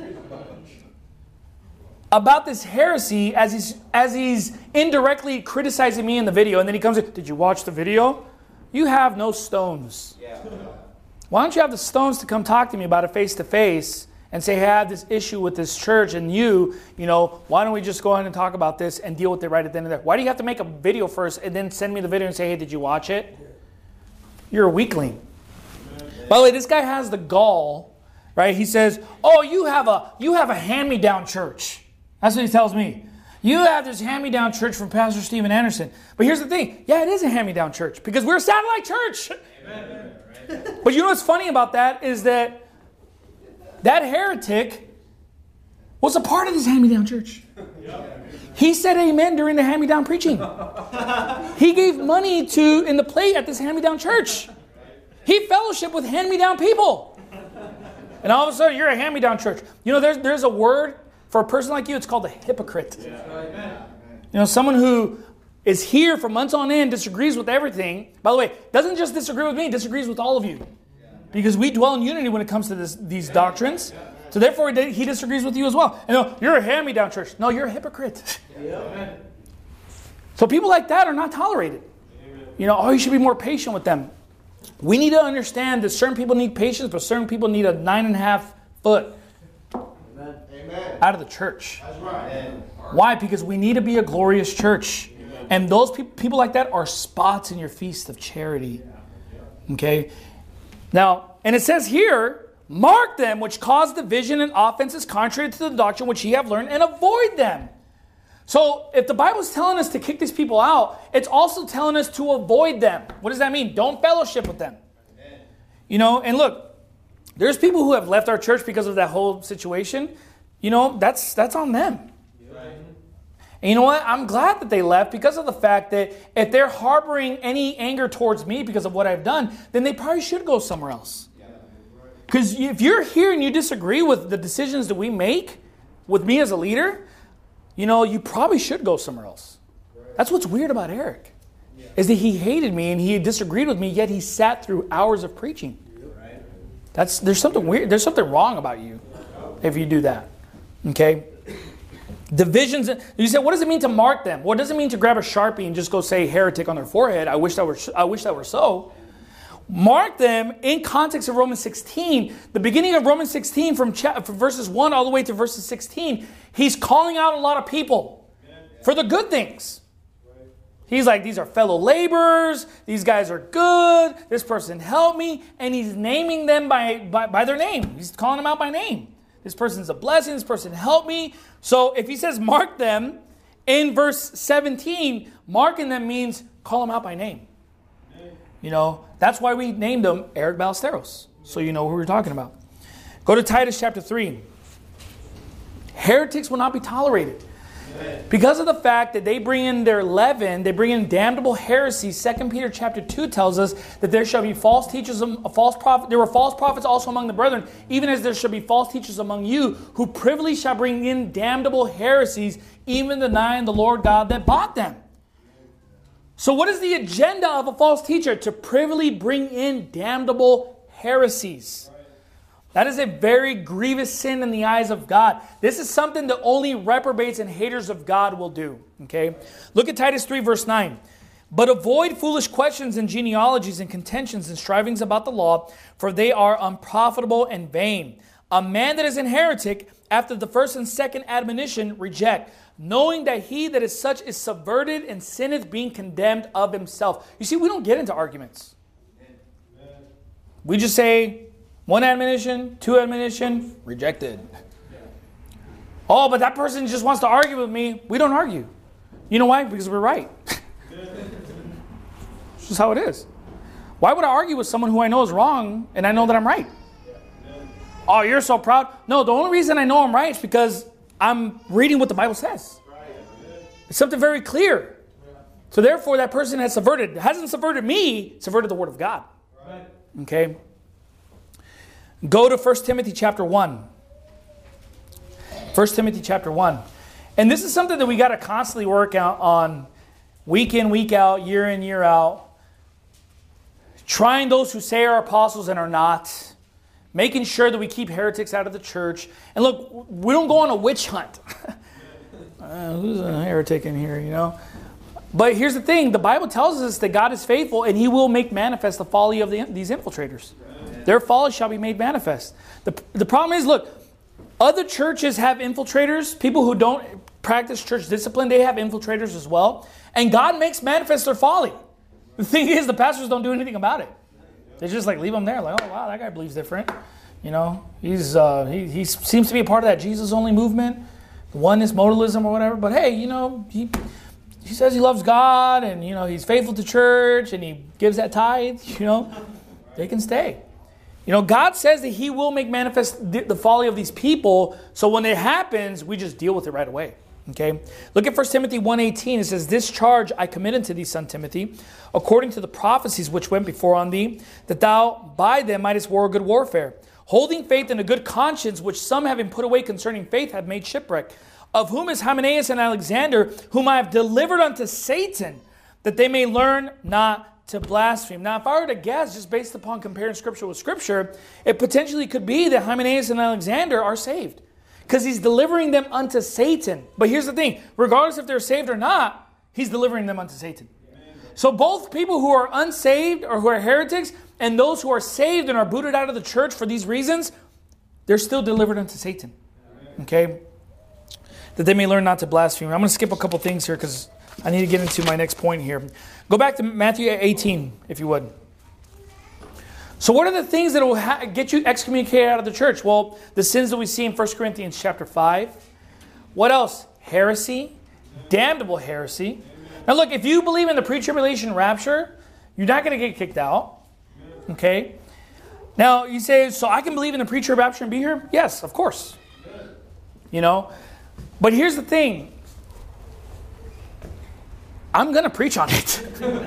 A: about this heresy as he's as he's indirectly criticizing me in the video. And then he comes in, did you watch the video? You have no stones. Yeah. Why don't you have the stones to come talk to me about it face to face and say, hey, I have this issue with this church and you, you know, why don't we just go ahead and talk about this and deal with it right at the end of that? Why do you have to make a video first and then send me the video and say, hey, did you watch it? You're a weakling. By the way, this guy has the gall, right? He says, oh, you have a you have a hand-me-down church. That's what he tells me. You have this hand-me-down church from Pastor Steven Anderson. But here's the thing. Yeah, it is a hand-me-down church because we're a satellite church. Amen. But you know what's funny about that is that that heretic was a part of this hand-me-down church. He said amen during the hand-me-down preaching. He gave money to in the plate at this hand-me-down church. He fellowshiped with hand-me-down people. And all of a sudden, you're a hand-me-down church. You know, there's there's a word for a person like you. It's called a hypocrite. You know, someone who is here for months on end, disagrees with everything. By the way, doesn't just disagree with me, disagrees with all of you. Because we dwell in unity when it comes to this, these doctrines. So therefore, he disagrees with you as well. And no, you're a hand-me-down church. No, you're a hypocrite. So people like that are not tolerated. You know, oh, you should be more patient with them. We need to understand that certain people need patience, but certain people need a nine and a half foot Amen. Out of the church. That's right. Why? Because we need to be a glorious church. Amen. And those pe- people like that are spots in your feast of charity. Okay? Now, and it says here, mark them which cause division and offenses contrary to the doctrine which ye have learned, and avoid them. So if the Bible is telling us to kick these people out, it's also telling us to avoid them. What does that mean? Don't fellowship with them. Amen. You know, and look, There's people who have left our church because of that whole situation. You know, that's that's on them. And you know what? I'm glad that they left because of the fact that if they're harboring any anger towards me because of what I've done, then they probably should go somewhere else. Because if you're here and you disagree with the decisions that we make with me as a leader, you know, you probably should go somewhere else. That's what's weird about Eric, is that he hated me and he disagreed with me, yet he sat through hours of preaching. That's there's something weird. There's something wrong about you if you do that. Okay? Divisions. You said, what does it mean to mark them? What does it mean to grab a Sharpie and just go say heretic on their forehead? I wish that were I wish that were so. Mark them in context of Romans sixteen. The beginning of Romans sixteen from, cha- from verses one all the way to verses sixteen. He's calling out a lot of people for the good things. He's like, these are fellow laborers. These guys are good. This person helped me. And he's naming them by, by, by their name. He's calling them out by name. This person's a blessing. This person helped me. So if he says mark them in verse seventeen, marking them means call them out by name. You know, that's why we named them Eric Ballesteros. So you know who we're talking about. Go to Titus chapter three. Heretics will not be tolerated. Because of the fact that they bring in their leaven, they bring in damnable heresies. Second Peter chapter two tells us that there shall be false teachers, false prophet. There were false prophets also among the brethren, even as there shall be false teachers among you, who privily shall bring in damnable heresies, even denying the Lord God that bought them. So what is the agenda of a false teacher? To privily bring in damnable heresies. That is a very grievous sin in the eyes of God. This is something that only reprobates and haters of God will do. Okay? Look at Titus three verse nine. But avoid foolish questions and genealogies and contentions and strivings about the law, for they are unprofitable and vain. A man that is an heretic, after the first and second admonition, reject, knowing that he that is such is subverted and sinneth, being condemned of himself. You see, we don't get into arguments. We just say, one admonition, two admonition, rejected. Oh, but that person just wants to argue with me. We don't argue. You know why? Because we're right. It's just how it is. Why would I argue with someone who I know is wrong and I know that I'm right? Oh, you're so proud. No, the only reason I know I'm right is because I'm reading what the Bible says. It's something very clear. So therefore, that person has subverted, hasn't subverted me, subverted the Word of God. Okay? Go to First Timothy chapter one. First Timothy chapter one. And this is something that we got to constantly work out on week in, week out, year in, year out. Trying those who say are apostles and are not. Making sure that we keep heretics out of the church. And look, we don't go on a witch hunt. uh, who's a heretic in here, you know? But here's the thing. The Bible tells us that God is faithful and He will make manifest the folly of the, these infiltrators. Their folly shall be made manifest. The, the problem is, look, other churches have infiltrators. People who don't practice church discipline, they have infiltrators as well. And God makes manifest their folly. The thing is, the pastors don't do anything about it. They just like leave them there. Like, oh, wow, that guy believes different. You know, he's uh, he, he seems to be a part of that Jesus-only movement, oneness, modalism or whatever. But hey, you know, he he says he loves God and, you know, he's faithful to church and he gives that tithe, you know. They can stay. You know, God says that He will make manifest the, the folly of these people. So when it happens, we just deal with it right away. Okay? Look at First Timothy one eighteen. It says, this charge I commit unto thee, son Timothy, according to the prophecies which went before on thee, that thou by them mightest war a good warfare, holding faith and a good conscience, which some having put away concerning faith have made shipwreck, of whom is Hymenaeus and Alexander, whom I have delivered unto Satan, that they may learn not to blaspheme. Now, if I were to guess, just based upon comparing Scripture with Scripture, it potentially could be that Hymenaeus and Alexander are saved. Because he's delivering them unto Satan. But here's the thing. Regardless if they're saved or not, he's delivering them unto Satan. So both people who are unsaved or who are heretics and those who are saved and are booted out of the church for these reasons, they're still delivered unto Satan. Okay? That they may learn not to blaspheme. I'm going to skip a couple things here because I need to get into my next point here. Go back to Matthew eighteen, if you would. So what are the things that will ha- get you excommunicated out of the church? Well, the sins that we see in First Corinthians chapter five. What else? Heresy. Damnable heresy. Now look, if you believe in the pre-tribulation rapture, you're not going to get kicked out. Okay? Now, you say, so I can believe in the pre-trib rapture and be here? Yes, of course. You know? But here's the thing. I'm going to preach on it.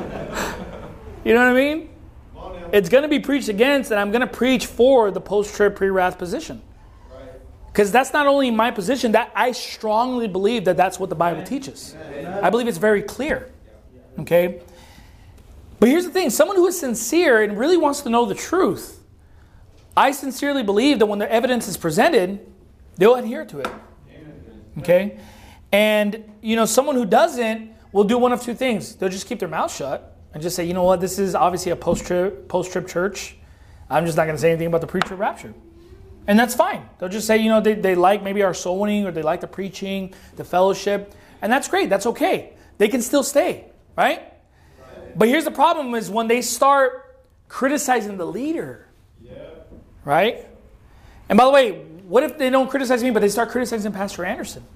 A: You know what I mean? It's going to be preached against, and I'm going to preach for the post-trib, pre-wrath position. Because that's not only my position, that I strongly believe that that's what the Bible teaches. I believe it's very clear. Okay? But here's the thing. Someone who is sincere and really wants to know the truth, I sincerely believe that when the evidence is presented, they'll adhere to it. Okay? And, you know, someone who doesn't will do one of two things. They'll just keep their mouth shut and just say, you know what, this is obviously a post-trib, post-trib church. I'm just not going to say anything about the pre-trib rapture. And that's fine. They'll just say, you know, they, they like maybe our soul winning, or they like the preaching, the fellowship. And that's great. That's okay. They can still stay, right? right. But here's the problem is when they start criticizing the leader, yeah. right? And by the way, what if they don't criticize me, but they start criticizing Pastor Anderson?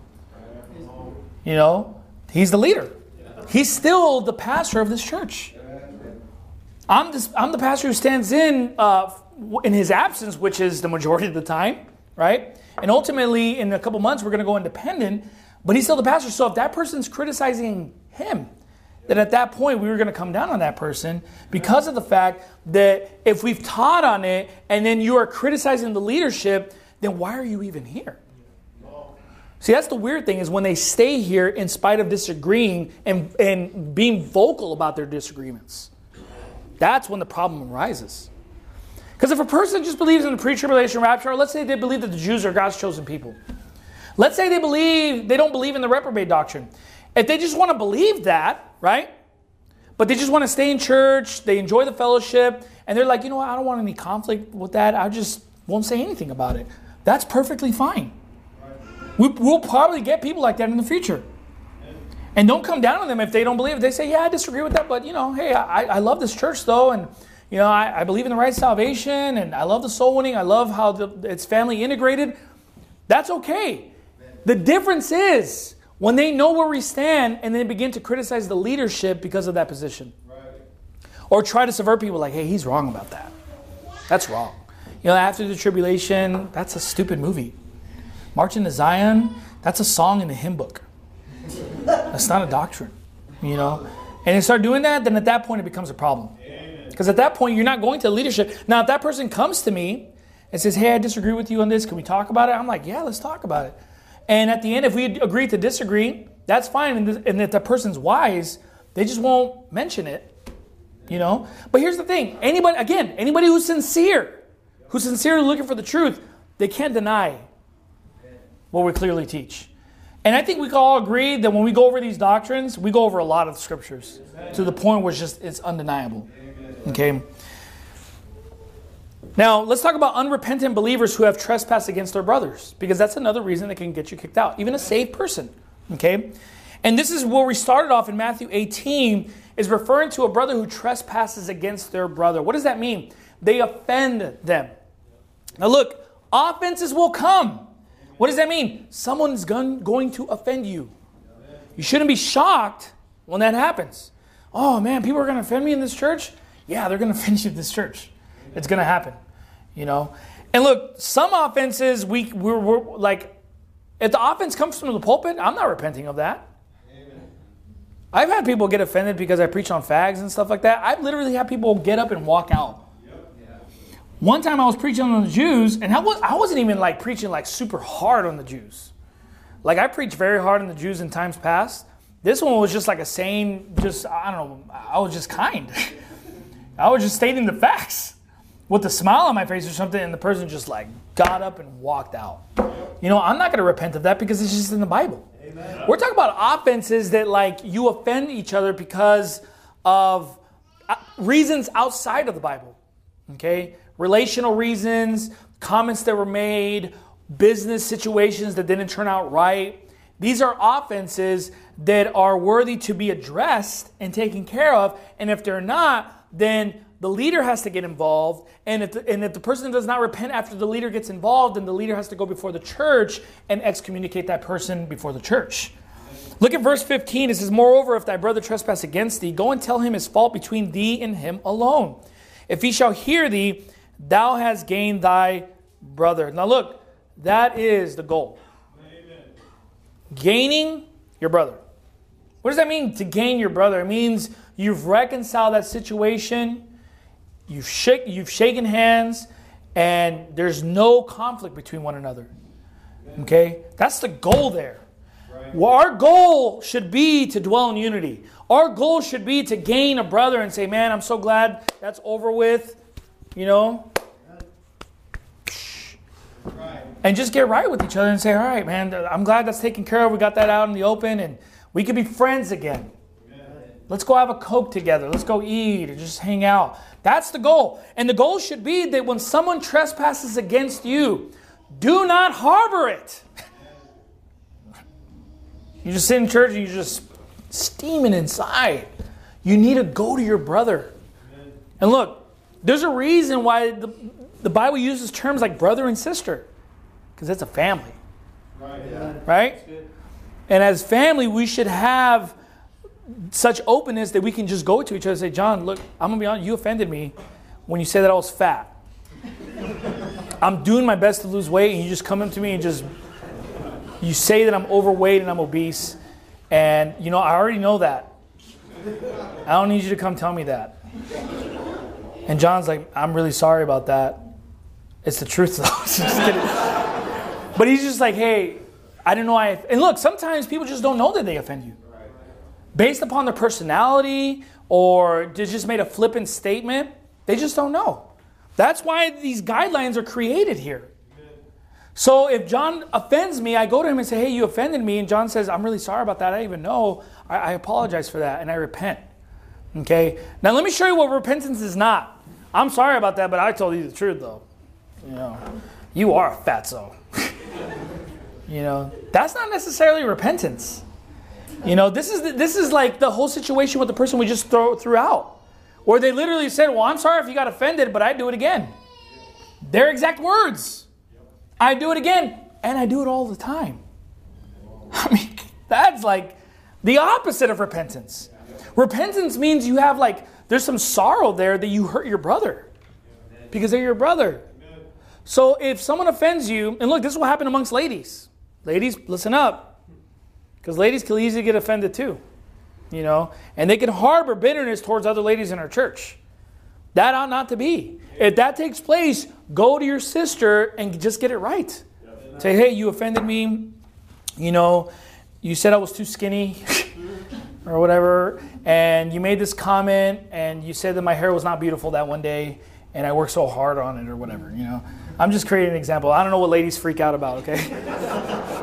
A: You know, he's the leader. He's still the pastor of this church. I'm this, I'm the pastor who stands in uh, in his absence, which is the majority of the time, right? And ultimately, in a couple months, we're going to go independent. But he's still the pastor. So if that person's criticizing him, then at that point, we were going to come down on that person because of the fact that if we've taught on it and then you are criticizing the leadership, then why are you even here? See, that's the weird thing is when they stay here in spite of disagreeing and, and being vocal about their disagreements. That's when the problem arises. Because if a person just believes in the pre-tribulation rapture, or let's say they believe that the Jews are God's chosen people. Let's say they believe they don't believe in the reprobate doctrine. If they just want to believe that, right? But they just want to stay in church, they enjoy the fellowship, and they're like, you know what, I don't want any conflict with that. I just won't say anything about it. That's perfectly fine. We, we'll probably get people like that in the future. And don't come down on them if they don't believe it. They say, yeah, I disagree with that, but, you know, hey, I, I love this church, though, and, you know, I, I believe in the right salvation, and I love the soul winning. I love how the, it's family integrated. That's okay. The difference is when they know where we stand and they begin to criticize the leadership because of that position. Right. Or try to subvert people like, hey, he's wrong about that. That's wrong. You know, After the Tribulation, that's a stupid movie. Marching to Zion, that's a song in the hymn book. That's not a doctrine, you know. And they start doing that, then at that point it becomes a problem. Because at that point you're not going to leadership. Now if that person comes to me and says, hey, I disagree with you on this, can we talk about it? I'm like, yeah, let's talk about it. And at the end, if we agree to disagree, that's fine. And if that person's wise, they just won't mention it, you know. But here's the thing. Anybody, again, anybody who's sincere, who's sincerely looking for the truth, they can't deny what we clearly teach. And I think we can all agree that when we go over these doctrines, we go over a lot of the scriptures to the point where it's just it's undeniable. Okay. Now, let's talk about unrepentant believers who have trespassed against their brothers, because that's another reason that can get you kicked out, even a saved person. Okay? And this is where we started off in Matthew eighteen, is referring to a brother who trespasses against their brother. What does that mean? They offend them. Now look, offenses will come. What does that mean? Someone's going to offend you. You shouldn't be shocked when that happens. Oh man, people are going to offend me in this church? Yeah, they're going to offend you in this church. It's going to happen. You know? And look, some offenses, we, we're, we're like, if the offense comes from the pulpit, I'm not repenting of that. Amen. I've had people get offended because I preach on fags and stuff like that. I've literally had people get up and walk out. One time I was preaching on the Jews, and I, was, I wasn't even like preaching like super hard on the Jews. Like I preached very hard on the Jews in times past. This one was just like a sane, just, I don't know, I was just kind. I was just stating the facts with a smile on my face or something, and the person just like got up and walked out. You know, I'm not going to repent of that because it's just in the Bible. Amen. We're talking about offenses that like you offend each other because of reasons outside of the Bible. Okay? Relational reasons, comments that were made, business situations that didn't turn out right. These are offenses that are worthy to be addressed and taken care of. And if they're not, then the leader has to get involved. And if the, and if the person does not repent after the leader gets involved, then the leader has to go before the church and excommunicate that person before the church. Look at verse fifteen. It says, moreover, if thy brother trespass against thee, go and tell him his fault between thee and him alone. If he shall hear thee, thou hast gained thy brother. Now look, that is the goal. Amen. Gaining your brother. What does that mean, to gain your brother? It means you've reconciled that situation, you've, shake, you've shaken hands, and there's no conflict between one another. Okay? That's the goal there. Right. Well, our goal should be to dwell in unity. Our goal should be to gain a brother and say, man, I'm so glad that's over with. You know? Right. And just get right with each other and say, all right, man, I'm glad that's taken care of. We got that out in the open, and we can be friends again. Amen. Let's go have a Coke together. Let's go eat or just hang out. That's the goal. And the goal should be that when someone trespasses against you, do not harbor it. You just sit in church and you're just steaming inside. You need to go to your brother. Amen. And look, there's a reason why the, the Bible uses terms like brother and sister. Because it's a family. Right? Yeah. Right? And as family, we should have such openness that we can just go to each other and say, John, look, I'm going to be honest, you offended me when you said that I was fat. I'm doing my best to lose weight, and you just come up to me and just, you say that I'm overweight and I'm obese. And, you know, I already know that. I don't need you to come tell me that. And John's like, I'm really sorry about that. It's the truth, though. Just kidding. But he's just like, hey, I didn't know I... And look, sometimes people just don't know that they offend you. Based upon their personality, or they just made a flippant statement, they just don't know. That's why these guidelines are created here. So if John offends me, I go to him and say, hey, you offended me. And John says, I'm really sorry about that. I didn't even know. I, I apologize for that, and I repent. Okay? Now let me show you what repentance is not. I'm sorry about that, but I told you the truth, though. You know, you are a fatso. You know, that's not necessarily repentance. You know, this is the, this is like the whole situation with the person we just throw, threw out. Where they literally said, well, I'm sorry if you got offended, but I do it again. Their exact words. I do it again, and I do it all the time. I mean, that's like the opposite of repentance. Repentance means you have like, there's some sorrow there that you hurt your brother. Because they're your brother. So if someone offends you, and look, this will happen amongst ladies. Ladies, listen up. Because ladies can easily get offended too. You know, and they can harbor bitterness towards other ladies in our church. That ought not to be. If that takes place, go to your sister and just get it right. Say, hey, you offended me. You know, you said I was too skinny or whatever. And you made this comment and you said that my hair was not beautiful that one day. And I worked so hard on it or whatever, you know. I'm just creating an example. I don't know what ladies freak out about, okay?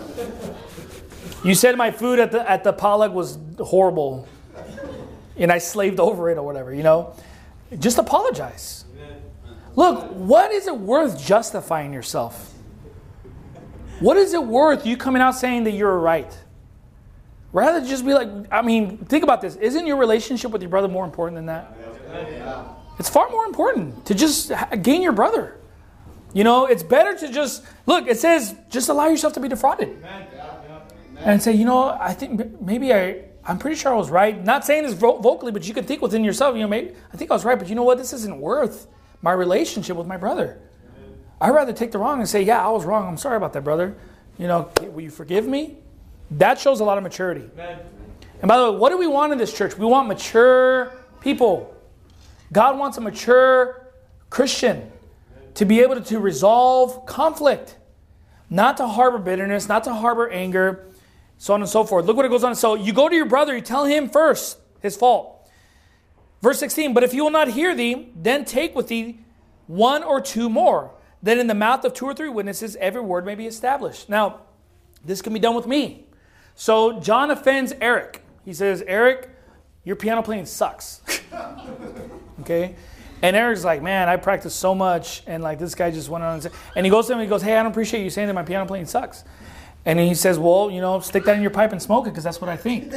A: You said my food at the at the Pollock was horrible. And I slaved over it or whatever, you know. Just apologize. Look, what is it worth justifying yourself? What is it worth you coming out saying that you're right? Rather just be like, I mean, think about this. Isn't your relationship with your brother more important than that? It's far more important to just gain your brother. You know, it's better to just, look, it says, just allow yourself to be defrauded. And say, you know, I think maybe I, I'm pretty sure I was right. Not saying this vo- vocally, but you can think within yourself, you know, maybe I think I was right, but you know what? This isn't worth my relationship with my brother. I'd rather take the wrong and say, yeah, I was wrong. I'm sorry about that, brother. You know, will you forgive me? That shows a lot of maturity. Amen. And by the way, what do we want in this church? We want mature people. God wants a mature Christian to be able to resolve conflict, not to harbor bitterness, not to harbor anger, so on and so forth. Look what it goes on. So you go to your brother, you tell him first his fault. Verse sixteen, but if he will not hear thee, then take with thee one or two more. Then in the mouth of two or three witnesses, every word may be established. Now, this can be done with me. So John offends Eric. He says, Eric, your piano playing sucks. Okay? And Eric's like, man, I practiced so much, and like this guy just went on and said, and he goes to him and he goes, hey, I don't appreciate you saying that my piano playing sucks. And he says, well, you know, stick that in your pipe and smoke it because that's what I think.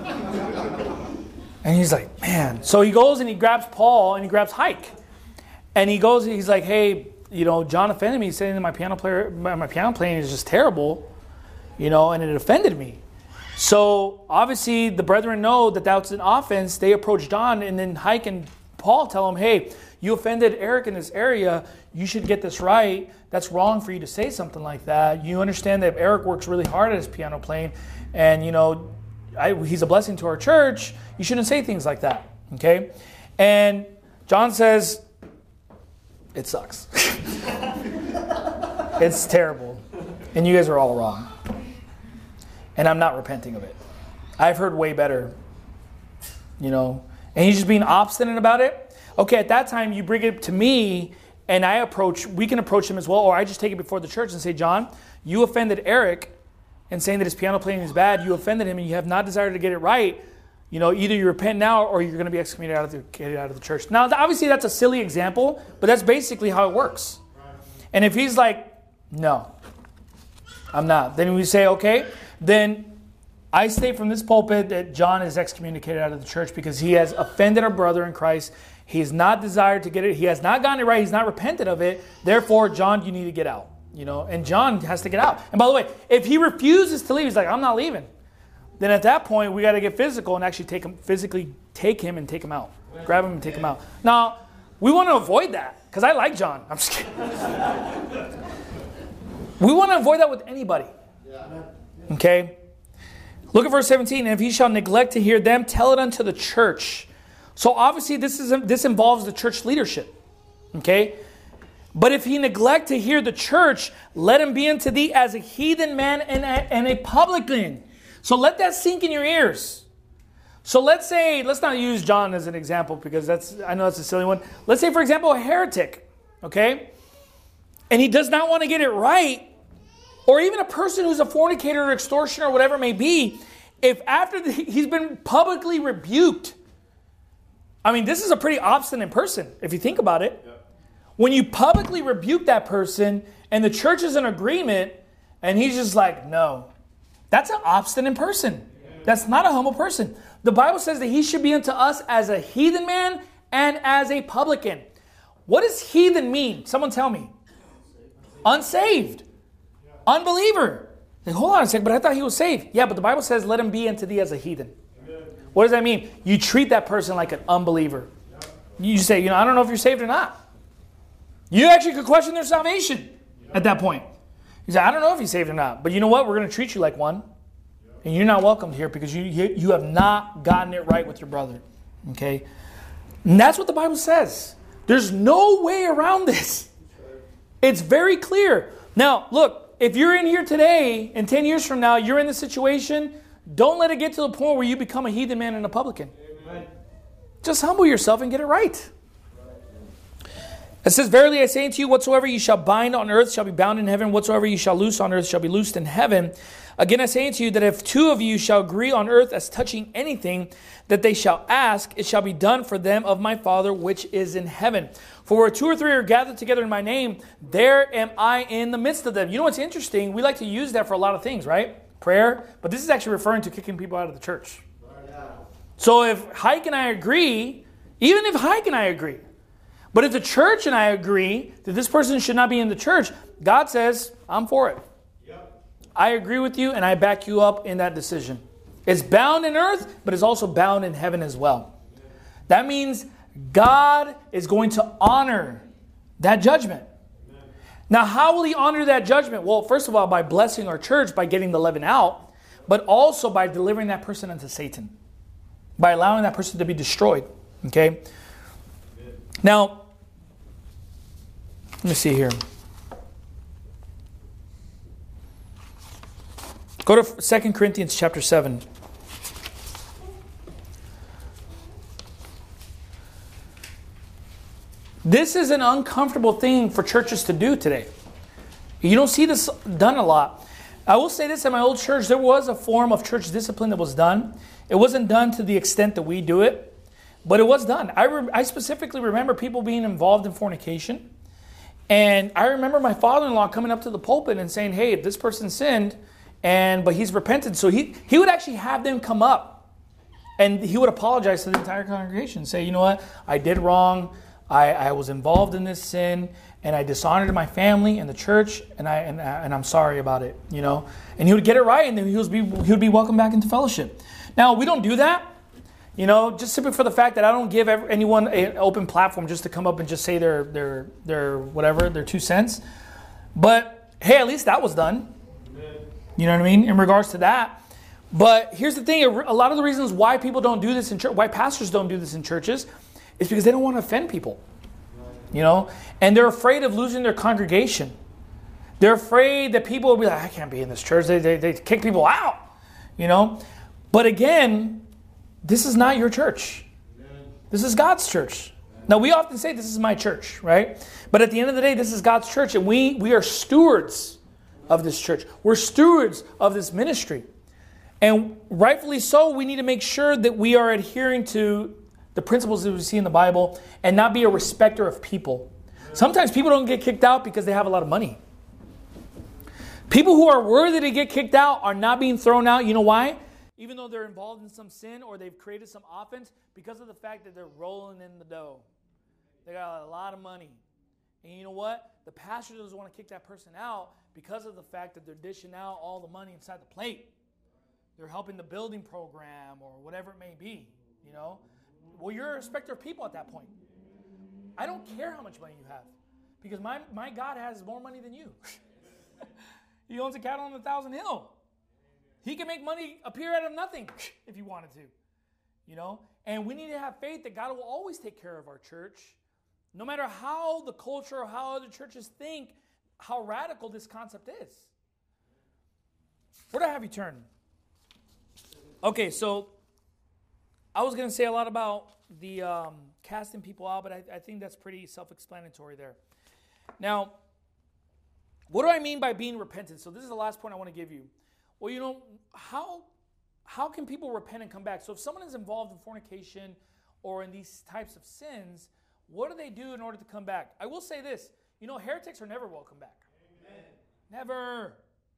A: And he's like, man. So he goes and he grabs Paul and he grabs Hike. And he goes and he's like, hey, you know, John offended me saying that my piano player, my piano playing is just terrible, you know, and it offended me. So obviously the brethren know that that's an offense. They approach John, and then Hike and Paul, tell him, hey, you offended Eric in this area. You should get this right. That's wrong for you to say something like that. You understand that if Eric works really hard at his piano playing and, you know, I, he's a blessing to our church, you shouldn't say things like that. Okay? And John says, it sucks. It's terrible. And you guys are all wrong. And I'm not repenting of it. I've heard way better. You know, and he's just being obstinate about it. Okay, at that time, you bring it to me, and I approach, we can approach him as well, or I just take it before the church and say, John, you offended Eric in saying that his piano playing is bad. You offended him, and you have not desired to get it right. You know, either you repent now, or you're going to be excommunicated out of the, get out of the church. Now, obviously, that's a silly example, but that's basically how it works. And if he's like, no, I'm not, then we say, okay, then I state from this pulpit that John is excommunicated out of the church because he has offended our brother in Christ. He has not desired to get it. He has not gotten it right. He's not repented of it. Therefore, John, you need to get out. You know, and John has to get out. And by the way, if he refuses to leave, he's like, I'm not leaving. Then at that point, we got to get physical and actually take him, physically take him and take him out. Grab him and take him out. Now, we want to avoid that because I like John. I'm just kidding. We want to avoid that with anybody. Okay? Look at verse seventeen. And if he shall neglect to hear them, tell it unto the church. So obviously this is this involves the church leadership. Okay? But if he neglect to hear the church, let him be unto thee as a heathen man and a, and a publican. So let that sink in your ears. So let's say, let's not use John as an example because that's I know that's a silly one. Let's say, for example, a heretic. Okay? And he does not want to get it right. Or even a person who's a fornicator or extortioner or whatever it may be, if after the, he's been publicly rebuked, I mean, this is a pretty obstinate person, if you think about it. Yeah. When you publicly rebuke that person and the church is in agreement and he's just like, no, that's an obstinate person. Yeah. That's not a humble person. The Bible says that he should be unto us as a heathen man and as a publican. What does heathen mean? Someone tell me. Unsaved. Unbeliever. Like, hold on a second, but I thought he was saved. Yeah, but the Bible says, let him be unto thee as a heathen. Amen. What does that mean? You treat that person like an unbeliever. Yep. You say, you know, I don't know if you're saved or not. You actually could question their salvation yep. at that point. You say, I don't know if he's saved or not, but you know what? We're going to treat you like one. Yep. And you're not welcomed here because you, you, you have not gotten it right with your brother. Okay? And that's what the Bible says. There's no way around this. It's very clear. Now, look. If you're in here today, and ten years from now, you're in this situation, don't let it get to the point where you become a heathen man and a publican. Amen. Just humble yourself and get it right. It says, verily I say unto you, whatsoever you shall bind on earth shall be bound in heaven. Whatsoever you shall loose on earth shall be loosed in heaven. Again I say unto you that if two of you shall agree on earth as touching anything that they shall ask, it shall be done for them of my Father which is in heaven. For where two or three are gathered together in my name, there am I in the midst of them. You know what's interesting? We like to use that for a lot of things, right? Prayer. But this is actually referring to kicking people out of the church. So if Hike and I agree, even if Hike and I agree, but if the church and I agree that this person should not be in the church, God says, I'm for it. Yep. I agree with you and I back you up in that decision. It's bound in earth, but it's also bound in heaven as well. That means God is going to honor that judgment. Amen. Now, how will he honor that judgment? Well, first of all, by blessing our church, by getting the leaven out, but also by delivering that person unto Satan, by allowing that person to be destroyed. Okay? Amen. Now, let me see here. Go to Second Corinthians chapter seven. This is an uncomfortable thing for churches to do today. You don't see this done a lot. I will say this, at my old church, there was a form of church discipline that was done. It wasn't done to the extent that we do it, but it was done. I, re- I specifically remember people being involved in fornication. And I remember my father-in-law coming up to the pulpit and saying, hey, this person sinned, and but he's repented. So he, he would actually have them come up, and he would apologize to the entire congregation and say, you know what, I did wrong. I, I was involved in this sin, and I dishonored my family and the church, and I and, and I'm sorry about it, you know. And he would get it right, and then he would be he would be welcomed back into fellowship. Now we don't do that. You know, just simply for the fact that I don't give every, anyone an open platform just to come up and just say their their their whatever, their two cents. But hey, at least that was done. You know what I mean? In regards to that. But here's the thing, a lot of the reasons why people don't do this in church, why pastors don't do this in churches, is because they don't want to offend people. You know? And they're afraid of losing their congregation. They're afraid that people will be like, I can't be in this church. They, they, they kick people out. You know? But again, this is not your church. This is God's church. Now, we often say this is my church, right? But at the end of the day, this is God's church, and we, we are stewards of this church. We're stewards of this ministry. And rightfully so, we need to make sure that we are adhering to the principles that we see in the Bible and not be a respecter of people. Sometimes people don't get kicked out because they have a lot of money. People who are worthy to get kicked out are not being thrown out. You know why? Even though they're involved in some sin or they've created some offense, because of the fact that they're rolling in the dough. They got a lot of money. And you know what? The pastor doesn't want to kick that person out because of the fact that they're dishing out all the money inside the plate. They're helping the building program or whatever it may be, you know? Well, you're a respecter of people at that point. I don't care how much money you have because my, my God has more money than you. He owns a cattle on a thousand hill. He can make money appear out of nothing if he wanted to, you know? And we need to have faith that God will always take care of our church, no matter how the culture or how other churches think, how radical this concept is. Where do I have you turn? Okay, so I was going to say a lot about the um, casting people out, but I, I think that's pretty self-explanatory there. Now, what do I mean by being repentant? So this is the last point I want to give you. Well, you know, how how can people repent and come back? So if someone is involved in fornication or in these types of sins, what do they do in order to come back? I will say this. You know, heretics are never welcome back. Amen. Never.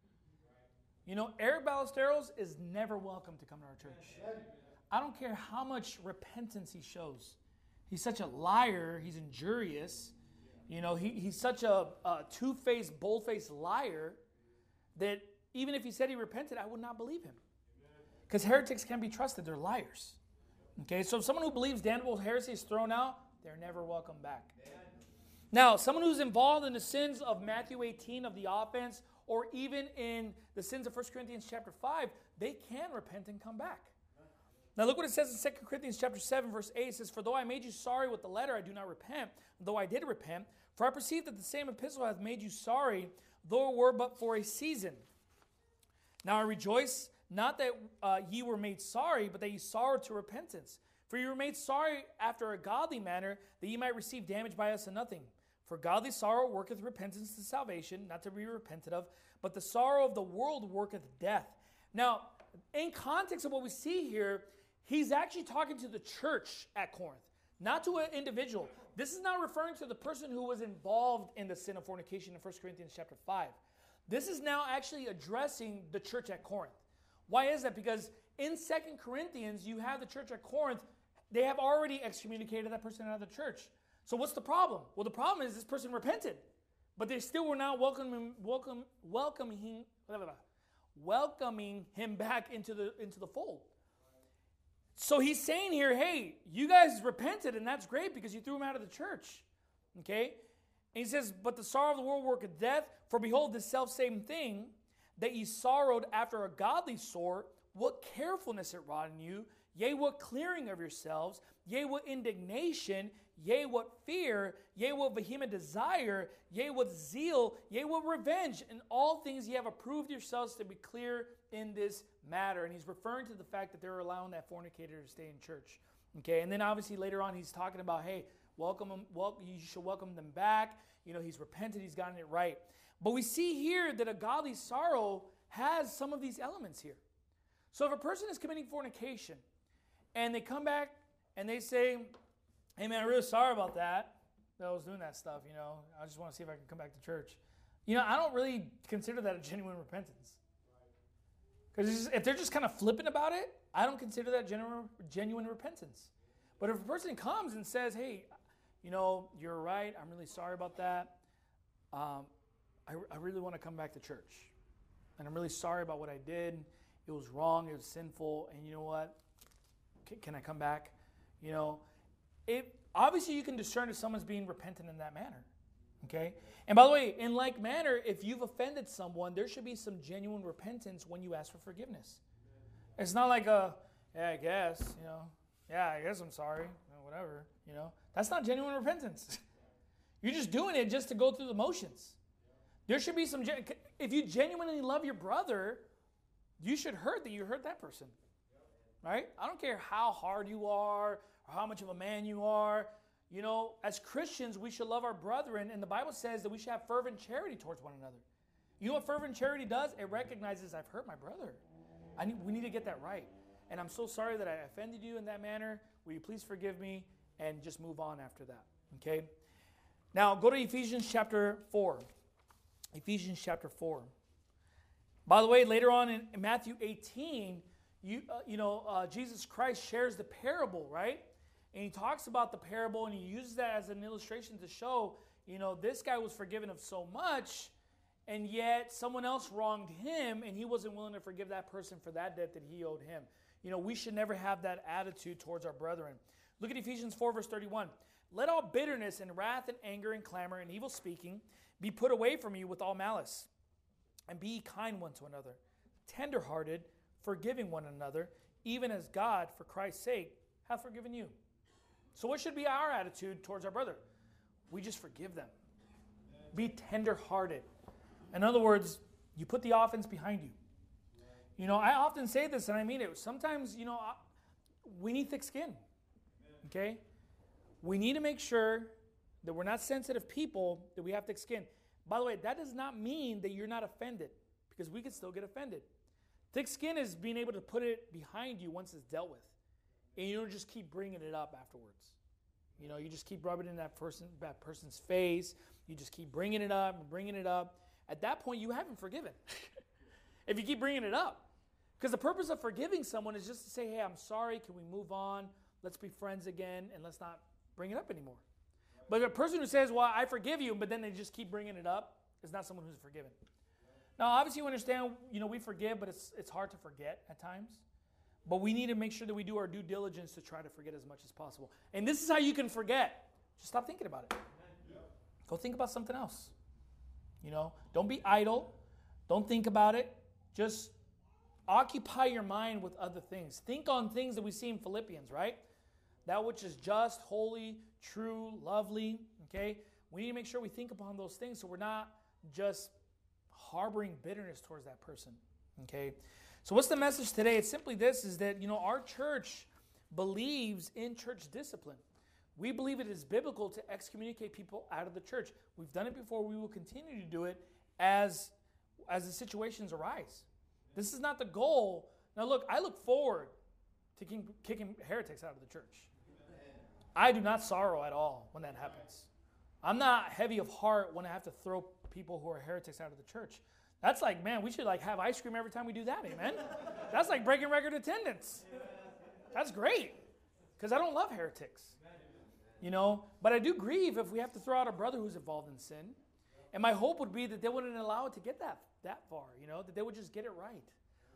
A: You know, Eric Ballesteros is never welcome to come to our church. Amen. I don't care how much repentance he shows. He's such a liar. He's injurious. You know, he, he's such a, a two-faced, bold-faced liar that even if he said he repented, I would not believe him. Because heretics can't be trusted. They're liars. Okay, so if someone who believes damnable heresy is thrown out, they're never welcome back. Now, someone who's involved in the sins of Matthew eighteen of the offense, or even in the sins of First Corinthians chapter five, they can repent and come back. Now look what it says in Second Corinthians chapter seven, verse eight. It says, "For though I made you sorry with the letter, I do not repent, though I did repent. For I perceive that the same epistle hath made you sorry, though it were but for a season. Now I rejoice, not that uh, ye were made sorry, but that ye sorrowed to repentance. For ye were made sorry after a godly manner, that ye might receive damage by us in nothing. For godly sorrow worketh repentance to salvation, not to be repented of, but the sorrow of the world worketh death." Now, in context of what we see here, he's actually talking to the church at Corinth, not to an individual. This is not referring to the person who was involved in the sin of fornication in First Corinthians chapter five. This is now actually addressing the church at Corinth. Why is that? Because in Second Corinthians, you have the church at Corinth. They have already excommunicated that person out of the church. So what's the problem? Well, the problem is this person repented, but they still were not welcoming, welcome, welcoming, blah, blah, blah, welcoming him back into the into the fold. So he's saying here, hey, you guys repented, and that's great because you threw him out of the church. Okay? And he says, "But the sorrow of the world worketh death, for behold, this selfsame thing that ye sorrowed after a godly sort, what carefulness it wrought in you, yea, what clearing of yourselves, yea, what indignation, yea, what fear, yea, what vehement desire, yea, what zeal, yea, what revenge. In all things ye have approved yourselves to be clear in this matter." And he's referring to the fact that they're allowing that fornicator to stay in church. Okay, and then obviously later on he's talking about, hey, welcome them, well, you should welcome them back. You know, he's repented, he's gotten it right. But we see here that a godly sorrow has some of these elements here. So if a person is committing fornication and they come back and they say, "Hey man, I'm really sorry about that, that I was doing that stuff, you know, I just want to see if I can come back to church." You know, I don't really consider that a genuine repentance. Because if they're just kind of flippant about it, I don't consider that genuine, genuine repentance. But if a person comes and says, "Hey, you know, you're right, I'm really sorry about that. Um, I, I really want to come back to church. And I'm really sorry about what I did. It was wrong, it was sinful, and you know what? can, can I come back? You know, it, obviously you can discern if someone's being repentant in that manner. Okay? And by the way, in like manner, if you've offended someone, there should be some genuine repentance when you ask for forgiveness. It's not like a, yeah, I guess, you know, yeah, I guess I'm sorry, you know, whatever, you know. That's not genuine repentance. You're just doing it just to go through the motions. There should be some, if you genuinely love your brother, you should hurt that you hurt that person. Right? I don't care how hard you are or how much of a man you are. You know, as Christians, we should love our brethren, and the Bible says that we should have fervent charity towards one another. You know what fervent charity does? It recognizes I've hurt my brother. I need, we need to get that right. And I'm so sorry that I offended you in that manner. Will you please forgive me and just move on after that? Okay? Now, go to Ephesians chapter four. Ephesians chapter four. By the way, later on in Matthew eighteen, you, uh, you know, uh, Jesus Christ shares the parable, right? And he talks about the parable and he uses that as an illustration to show, you know, this guy was forgiven of so much, and yet someone else wronged him and he wasn't willing to forgive that person for that debt that he owed him. You know, we should never have that attitude towards our brethren. Look at Ephesians four, verse thirty-one. Let all bitterness and wrath and anger and clamor and evil speaking be put away from you with all malice. And be kind one to another, tenderhearted, forgiving one another, even as God, for Christ's sake, hath forgiven you. So what should be our attitude towards our brother? We just forgive them. Be tender-hearted. In other words, you put the offense behind you. You know, I often say this, and I mean it. Sometimes, you know, we need thick skin. Okay? We need to make sure that we're not sensitive people, that we have thick skin. By the way, that does not mean that you're not offended, because we can still get offended. Thick skin is being able to put it behind you once it's dealt with. And you don't just keep bringing it up afterwards. You know, you just keep rubbing it in that person, that person's face. You just keep bringing it up and bringing it up. At that point, you haven't forgiven. If you keep bringing it up. Because the purpose of forgiving someone is just to say, hey, I'm sorry. Can we move on? Let's be friends again, and let's not bring it up anymore. But a person who says, well, I forgive you, but then they just keep bringing it up, is not someone who's forgiven. Now, obviously, you understand, you know, we forgive, but it's it's hard to forget at times. But we need to make sure that we do our due diligence to try to forget as much as possible. And this is how you can forget. Just stop thinking about it. Go think about something else. You know, don't be idle. Don't think about it. Just occupy your mind with other things. Think on things that we see in Philippians, right? That which is just, holy, true, lovely. Okay? We need to make sure we think upon those things so we're not just harboring bitterness towards that person. Okay? So what's the message today? It's simply this, is that, you know, our church believes in church discipline. We believe it is biblical to excommunicate people out of the church. We've done it before. We will continue to do it as, as the situations arise. This is not the goal. Now look, I look forward to kicking, kicking heretics out of the church. I do not sorrow at all when that happens. I'm not heavy of heart when I have to throw people who are heretics out of the church. That's like, man, we should like have ice cream every time we do that, amen? That's like breaking record attendance. That's great, because I don't love heretics. You know, but I do grieve if we have to throw out a brother who's involved in sin. And my hope would be that they wouldn't allow it to get that, that far, you know, that they would just get it right.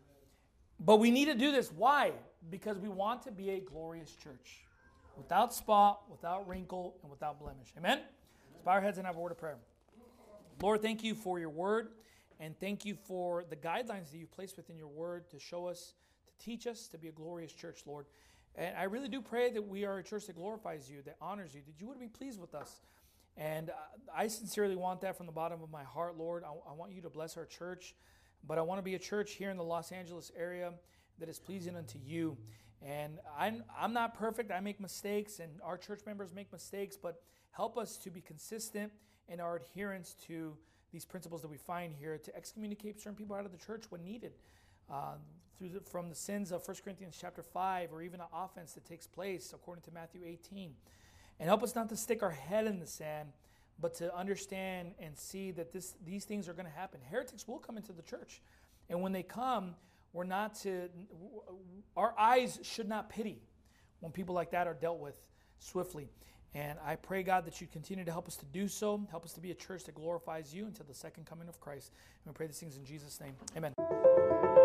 A: But we need to do this. Why? Because we want to be a glorious church. Without spot, without wrinkle, and without blemish. Amen? Let's bow our heads and have a word of prayer. Lord, thank you for your word. And thank you for the guidelines that you've placed within your word to show us, to teach us to be a glorious church, Lord. And I really do pray that we are a church that glorifies you, that honors you, that you would be pleased with us. And I sincerely want that from the bottom of my heart, Lord. I, I want you to bless our church, but I want to be a church here in the Los Angeles area that is pleasing unto you. And I'm, I'm not perfect. I make mistakes, and our church members make mistakes, but help us to be consistent in our adherence to these principles that we find here, to excommunicate certain people out of the church when needed, uh, through the, from the sins of First Corinthians chapter five, or even an offense that takes place according to Matthew eighteen. And help us not to stick our head in the sand, but to understand and see that this these things are going to happen. Heretics will come into the church. And when they come, we're not to, our eyes should not pity when people like that are dealt with swiftly. And I pray, God, that you continue to help us to do so. Help us to be a church that glorifies you until the second coming of Christ. And we pray these things in Jesus' name. Amen.